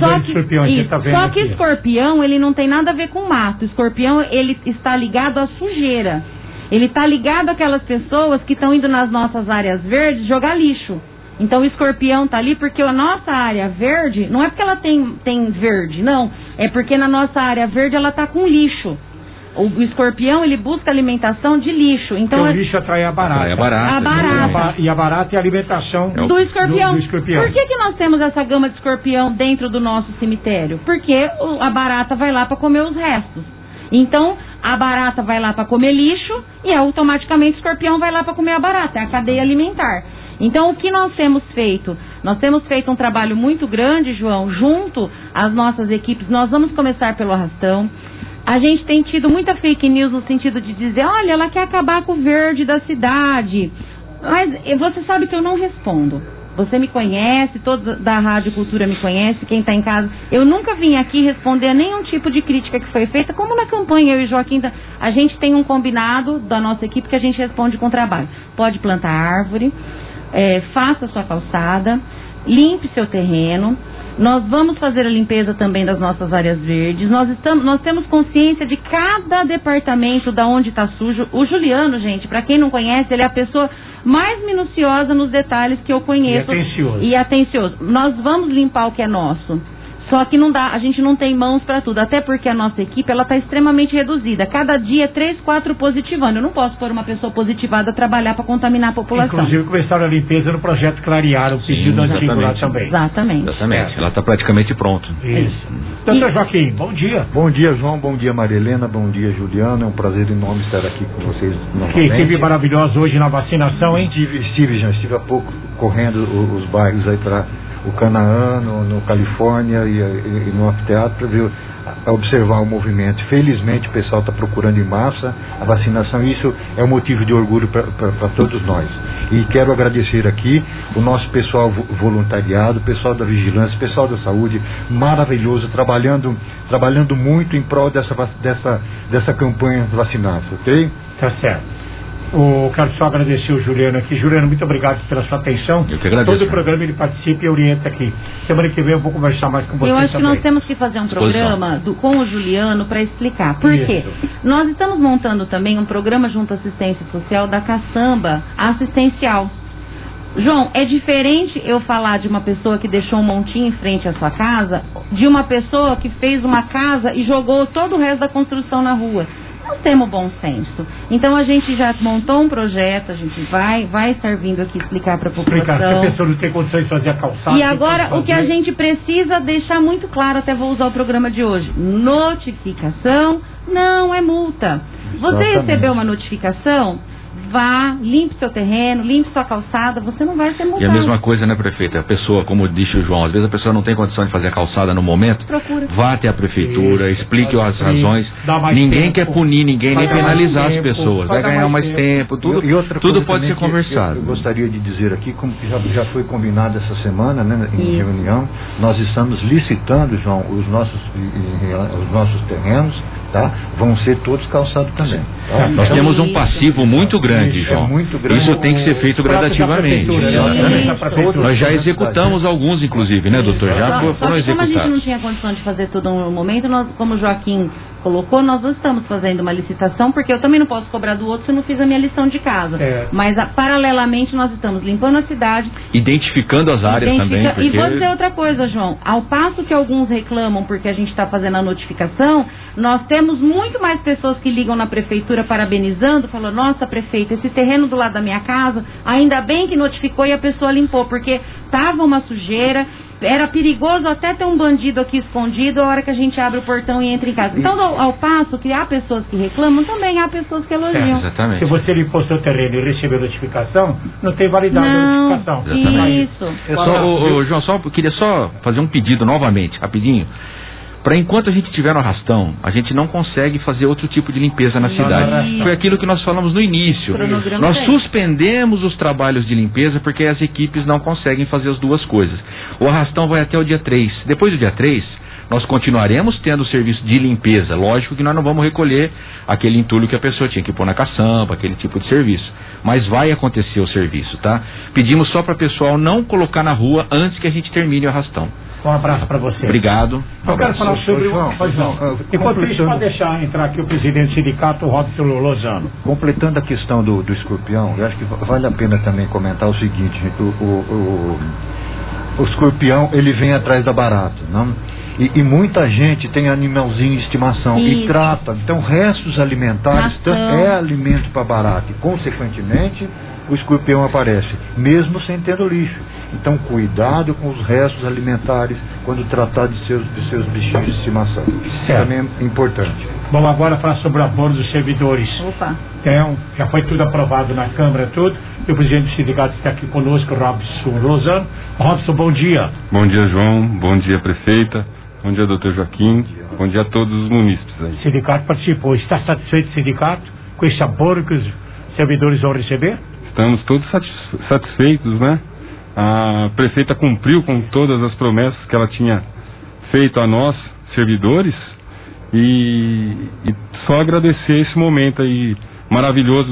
Só que escorpião, ele não tem nada a ver com mato. Escorpião, ele está ligado à sujeira. Ele está ligado àquelas pessoas que estão indo nas nossas áreas verdes jogar lixo. Então o escorpião está ali porque a nossa área verde, não é porque ela tem verde, não. É porque na nossa área verde ela está com lixo. O escorpião, ele busca alimentação de lixo. Então o lixo atrai a barata. A barata. E a barata é a alimentação do escorpião. Do escorpião. Por que nós temos essa gama de escorpião dentro do nosso cemitério? Porque a barata vai lá para comer os restos. Então, a barata vai lá para comer lixo e automaticamente o escorpião vai lá para comer a barata. É a cadeia alimentar. Então, o que nós temos feito? Nós temos feito um trabalho muito grande, João, junto às nossas equipes. Nós vamos começar pelo arrastão. A gente tem tido muita fake news no sentido de dizer, olha, ela quer acabar com o verde da cidade. Mas você sabe que eu não respondo. Você me conhece, todos da Rádio Cultura me conhece, quem está em casa. Eu nunca vim aqui responder a nenhum tipo de crítica que foi feita, como na campanha, eu e Joaquim, a gente tem um combinado da nossa equipe que a gente responde com trabalho. Pode plantar árvore, faça sua calçada, limpe seu terreno. Nós vamos fazer a limpeza também das nossas áreas verdes. Nós temos consciência de cada departamento da onde está sujo. O Juliano, gente, para quem não conhece, ele é a pessoa mais minuciosa nos detalhes que eu conheço. E atencioso. Nós vamos limpar o que é nosso. Só que não dá, a gente não tem mãos para tudo, até porque a nossa equipe ela está extremamente reduzida. Cada dia 3, 4 positivando. Eu não posso pôr uma pessoa positivada a trabalhar para contaminar a população. Inclusive começaram a limpeza no projeto Clarear, o pedido antigo lá também. Exatamente. Ela está praticamente pronta. Isso. Doutor Joaquim, bom dia. Bom dia, João, bom dia, Maria Helena, bom dia, Juliano. É um prazer enorme estar aqui com vocês novamente. Que equipe maravilhosa hoje na vacinação, hein? Estive há pouco correndo os bairros aí para o Canaã, no Califórnia e no anfiteatro, para observar o movimento. Felizmente o pessoal está procurando em massa a vacinação, e isso é um motivo de orgulho para todos nós. E quero agradecer aqui o nosso pessoal voluntariado, o pessoal da vigilância, o pessoal da saúde, maravilhoso, trabalhando muito em prol dessa campanha vacinal, ok? Tá certo. Quero só agradecer o Juliano aqui. Juliano, muito obrigado pela sua atenção. Eu que agradeço. Todo o programa ele participa e orienta aqui. Semana que vem eu vou conversar mais com você. Eu acho também. que nós temos que fazer um programa com o Juliano para explicar. Por quê? Nós estamos montando também um programa junto à assistência social da caçamba assistencial. João, é diferente eu falar de uma pessoa que deixou um montinho em frente à sua casa, de uma pessoa que fez uma casa e jogou todo o resto da construção na rua. Nós temos bom senso. Então a gente já montou um projeto, a gente vai estar vindo aqui explicar para a população. Se a pessoa não tem condições de fazer a calçada. E agora o que a gente precisa deixar muito claro, até vou usar o programa de hoje: notificação não é multa. Você recebeu uma notificação? Vá, limpe seu terreno, limpe sua calçada, você não vai ser multado. E a mesma coisa, né, prefeita? A pessoa, como disse o João, às vezes a pessoa não tem condição de fazer a calçada no momento. Procura. Vá até a prefeitura, explique as razões. Ninguém quer punir ninguém, nem penalizar as pessoas. Vai ganhar mais tempo, tudo pode ser conversado. Eu gostaria de dizer aqui, como que já foi combinado essa semana, né, em reunião, nós estamos licitando, João, os nossos terrenos, tá? Vão ser todos calçados também. Tá? Nós temos um passivo muito grande, João. Muito grande. Isso tem que ser feito gradativamente. Nós já executamos alguns, inclusive, né, doutor? Já foram executados. Como a gente não tinha condição de fazer tudo no momento, nós, como o Joaquim colocou, nós não estamos fazendo uma licitação, porque eu também não posso cobrar do outro se eu não fiz a minha lição de casa. Mas, paralelamente, nós estamos limpando a cidade. Identificando as áreas também. E vou dizer outra coisa, João. Ao passo que alguns reclamam porque a gente está fazendo a notificação, nós temos muito mais pessoas que ligam na prefeitura parabenizando, falando: nossa, prefeita, esse terreno do lado da minha casa, ainda bem que notificou e a pessoa limpou, porque estava uma sujeira. Era perigoso até ter um bandido aqui escondido a hora que a gente abre o portão e entra em casa. Então, ao passo que há pessoas que reclamam, também há pessoas que elogiam. Exatamente. Se você limpou seu terreno e recebeu notificação, não tem validade a notificação. Exatamente. Isso. João, queria só fazer um pedido novamente, rapidinho. Para enquanto a gente estiver no arrastão, a gente não consegue fazer outro tipo de limpeza na cidade. Foi aquilo que nós falamos no início. Nós suspendemos os trabalhos de limpeza porque as equipes não conseguem fazer as duas coisas. O arrastão vai até o dia 3. Depois do dia 3, nós continuaremos tendo o serviço de limpeza. Lógico que nós não vamos recolher aquele entulho que a pessoa tinha que pôr na caçamba, aquele tipo de serviço. Mas vai acontecer o serviço, tá? Pedimos só para o pessoal não colocar na rua antes que a gente termine o arrastão. Um abraço para você. Obrigado. Eu quero falar sobre enquanto isso, pode deixar entrar aqui o presidente do sindicato, Robson Lozano. Completando a questão do escorpião, eu acho que vale a pena também comentar o seguinte: o escorpião, ele vem atrás da barata, não? E muita gente tem animalzinho de estimação Isso. e trata. Então, restos alimentares é alimento para barata. E, consequentemente, o escorpião aparece, mesmo sem ter o lixo. Então, cuidado com os restos alimentares quando tratar de seus bichinhos de estimação. Isso também é importante. Vamos agora falar sobre o abono dos servidores. Opa. Então, já foi tudo aprovado na Câmara, tudo. E o presidente do sindicato está aqui conosco, Robson Rosano. Robson, bom dia. Bom dia, João. Bom dia, prefeita. Bom dia, doutor Joaquim. Bom dia a todos os munícipes aí. O sindicato participou. Está satisfeito o sindicato com esse abono que os servidores vão receber? Estamos todos satisfeitos, né? A prefeita cumpriu com todas as promessas que ela tinha feito a nós, servidores, e só agradecer esse momento aí maravilhoso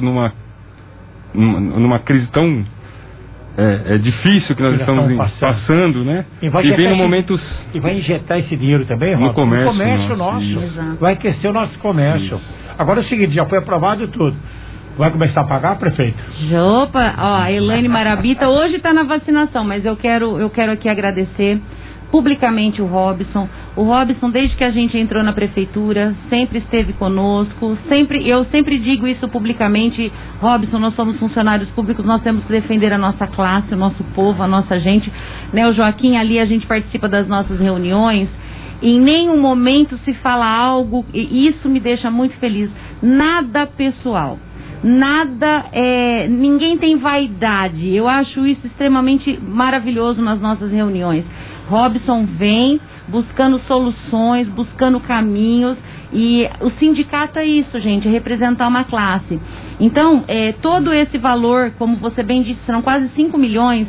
numa crise tão difícil que nós estamos passando, né? E vem momentos... E vai injetar esse dinheiro também, Robson? No comércio nosso. Vai aquecer o nosso comércio. Isso. Agora é o seguinte, já foi aprovado tudo. Vai começar a pagar, prefeito? Opa, a Elaine Marabita hoje está na vacinação, mas eu quero aqui agradecer publicamente o Robson. O Robson, desde que a gente entrou na prefeitura, sempre esteve conosco, eu sempre digo isso publicamente, Robson, nós somos funcionários públicos, nós temos que defender a nossa classe, o nosso povo, a nossa gente, né? O Joaquim, ali a gente participa das nossas reuniões, em nenhum momento se fala algo, e isso me deixa muito feliz, nada pessoal. Nada, ninguém tem vaidade. Eu acho isso extremamente maravilhoso nas nossas reuniões. Robson vem buscando soluções, buscando caminhos, e o sindicato é isso, gente, é representar uma classe. Então, todo esse valor, como você bem disse, serão quase 5 milhões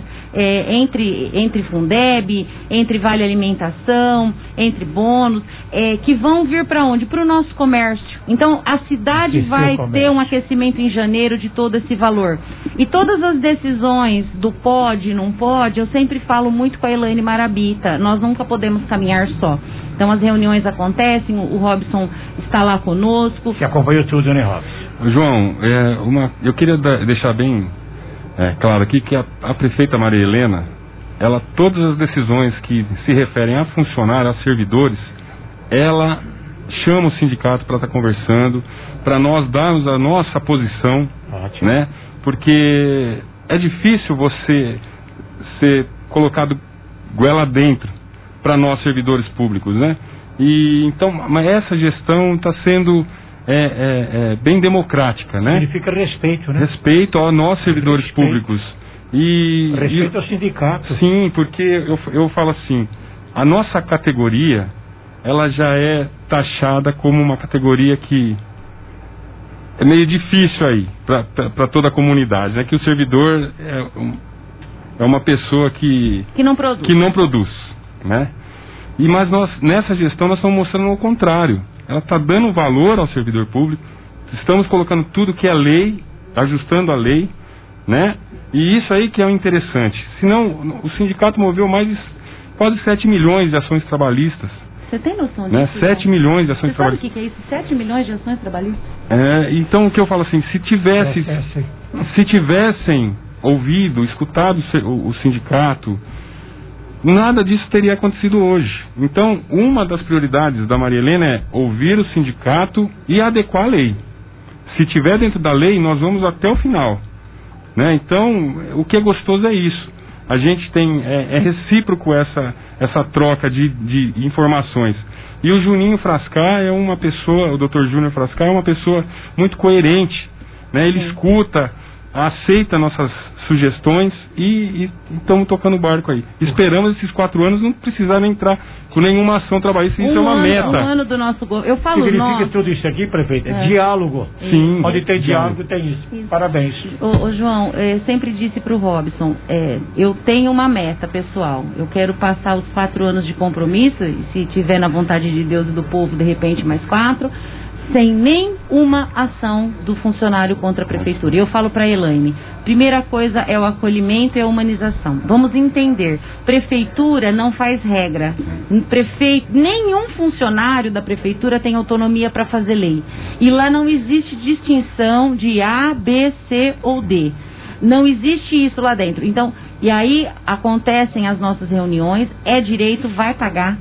entre Fundeb, entre Vale Alimentação, entre bônus, que vão vir para onde? Para o nosso comércio. Então, a cidade vai ter um aquecimento em janeiro de todo esse valor. E todas as decisões do pode, não pode, eu sempre falo muito com a Elaine Marabita. Nós nunca podemos caminhar só. Então, as reuniões acontecem, o Robson está lá conosco. Você acompanhou tudo, né, Robson? João, eu queria deixar bem claro aqui que a prefeita Maria Helena, todas as decisões que se referem a funcionários, a servidores, ela chama o sindicato para estar conversando, para nós darmos a nossa posição. Ótimo. Né? Porque é difícil você ser colocado goela dentro para nós servidores públicos, né? E então, mas essa gestão está sendo bem democrática, né? Significa respeito, né? Respeito a nós servidores públicos. Respeito ao sindicato. Sim, porque eu falo assim, a nossa categoria, ela já é taxada como uma categoria que é meio difícil aí, para toda a comunidade, né? Que o servidor é uma pessoa que não produz, né? Mas nós, nessa gestão, nós estamos mostrando o contrário. Ela está dando valor ao servidor público, estamos colocando tudo que é lei, ajustando a lei, né? E isso aí que é o interessante. Senão, o sindicato moveu quase 7 milhões de ações trabalhistas. Você tem noção disso? Né? 7 milhões de ações trabalhistas. Você sabe o que é isso? 7 milhões de ações trabalhistas? Então, o que eu falo assim, se tivessem escutado o sindicato, nada disso teria acontecido hoje. Então, uma das prioridades da Maria Helena é ouvir o sindicato e adequar a lei. Se tiver dentro da lei, nós vamos até o final, né? Então, o que é gostoso é isso. A gente tem, é recíproco essa troca de informações. E o Juninho Frascar é uma pessoa, o Dr. Júnior Frascar é uma pessoa muito coerente, né? Ele escuta, aceita nossas sugestões e estamos tocando o barco aí. Esperamos esses 4 anos não precisarem entrar com nenhuma ação trabalhista. Isso é uma meta. Um ano do nosso governo. Eu falo significa tudo isso aqui, prefeito? Diálogo. Sim. Onde tem diálogo, tem isso. Parabéns. Ô João, eu sempre disse para o Robson, eu tenho uma meta pessoal. Eu quero passar os 4 anos de compromisso, e se tiver na vontade de Deus e do povo, de repente mais 4, sem nenhuma ação do funcionário contra a prefeitura. Eu falo para a Elaine, primeira coisa é o acolhimento e a humanização. Vamos entender, prefeitura não faz regra. Nenhum funcionário da prefeitura tem autonomia para fazer lei. E lá não existe distinção de A, B, C ou D. Não existe isso lá dentro. Então, e aí acontecem as nossas reuniões, é direito, vai pagar.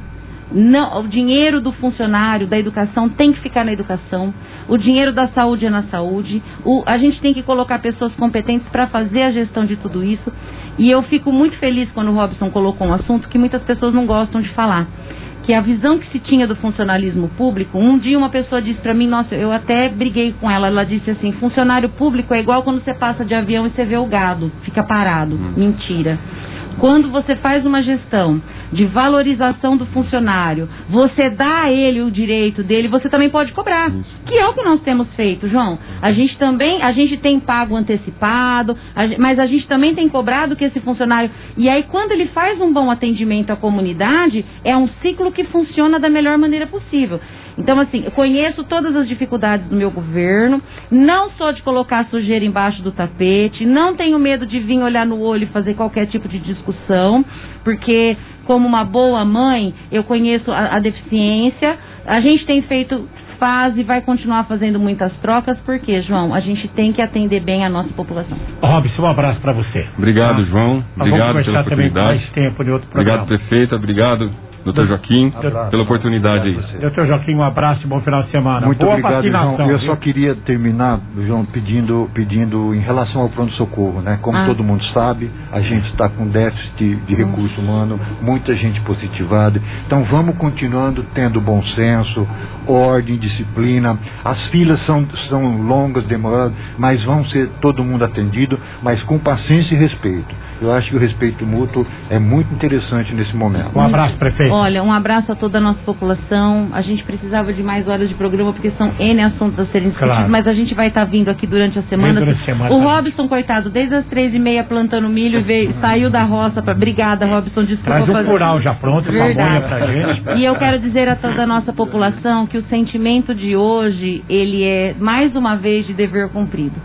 Não, o dinheiro do funcionário da educação tem que ficar na educação. O dinheiro da saúde é na saúde. A gente tem que colocar pessoas competentes para fazer a gestão de tudo isso. E eu fico muito feliz quando o Robson colocou um assunto que muitas pessoas não gostam de falar, que a visão que se tinha do funcionalismo público. Um dia uma pessoa disse para mim, nossa, eu até briguei com ela, ela disse assim, funcionário público é igual quando você passa de avião e você vê o gado, fica parado. Mentira. Quando você faz uma gestão de valorização do funcionário, você dá a ele o direito dele, você também pode cobrar. Que é o que nós temos feito, João. A gente tem pago antecipado, mas a gente também tem cobrado que esse funcionário... E aí, quando ele faz um bom atendimento à comunidade, é um ciclo que funciona da melhor maneira possível. Então, assim, eu conheço todas as dificuldades do meu governo, não sou de colocar sujeira embaixo do tapete, não tenho medo de vir olhar no olho e fazer qualquer tipo de discussão, porque, como uma boa mãe, eu conheço a deficiência. A gente tem feito, faz e vai continuar fazendo muitas trocas, porque, João, a gente tem que atender bem a nossa população. Robson, um abraço para você. Obrigado, João. Obrigado pela oportunidade. Mais tempo de outro programa. Obrigado, prefeita. Obrigado, Dr. Joaquim, pela oportunidade aí. Dr. Joaquim, um abraço e bom final de semana. Muito boa obrigado, vacinação, João. Eu viu? só queria terminar, João, pedindo em relação ao pronto-socorro, né? Como todo mundo sabe, a gente está com déficit de recurso humano, muita gente positivada. Então vamos continuando tendo bom senso, ordem, disciplina. As filas são longas, demoradas, mas vão ser todo mundo atendido, mas com paciência e respeito. Eu acho que o respeito mútuo é muito interessante nesse momento. Um abraço, prefeito. Olha, um abraço a toda a nossa população. A gente precisava de mais horas de programa, porque são N assuntos a serem discutidos, mas a gente vai estar vindo aqui durante a semana. O Robson, coitado, desde as 3h30 plantando milho, saiu da roça para... Obrigada, Robson, desculpa. Traz um curau já pronto, com a manha pra gente. E eu quero dizer a toda a nossa população que o sentimento de hoje, ele é, mais uma vez, de dever cumprido.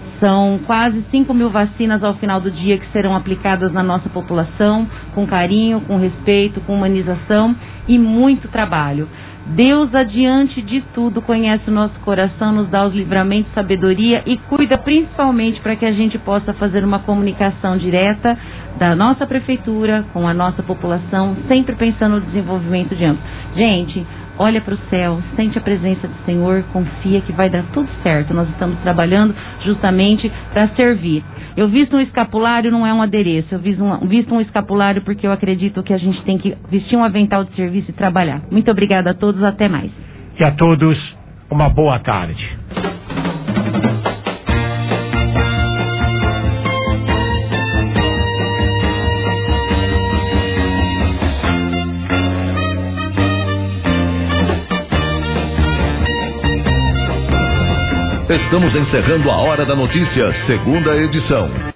São quase 5.000 vacinas ao final do dia que serão aplicadas na nossa população, com carinho, com respeito, com humanização e muito trabalho. Deus, adiante de tudo, conhece o nosso coração, nos dá os livramentos, sabedoria e cuida principalmente para que a gente possa fazer uma comunicação direta da nossa prefeitura com a nossa população, sempre pensando no desenvolvimento de ambos. Gente, olha para o céu, sente a presença do Senhor, confia que vai dar tudo certo. Nós estamos trabalhando justamente para servir. Eu visto um escapulário, não é um adereço. Eu visto um escapulário porque eu acredito que a gente tem que vestir um avental de serviço e trabalhar. Muito obrigada a todos, até mais. E a todos, uma boa tarde. Estamos encerrando a Hora da Notícia, segunda edição.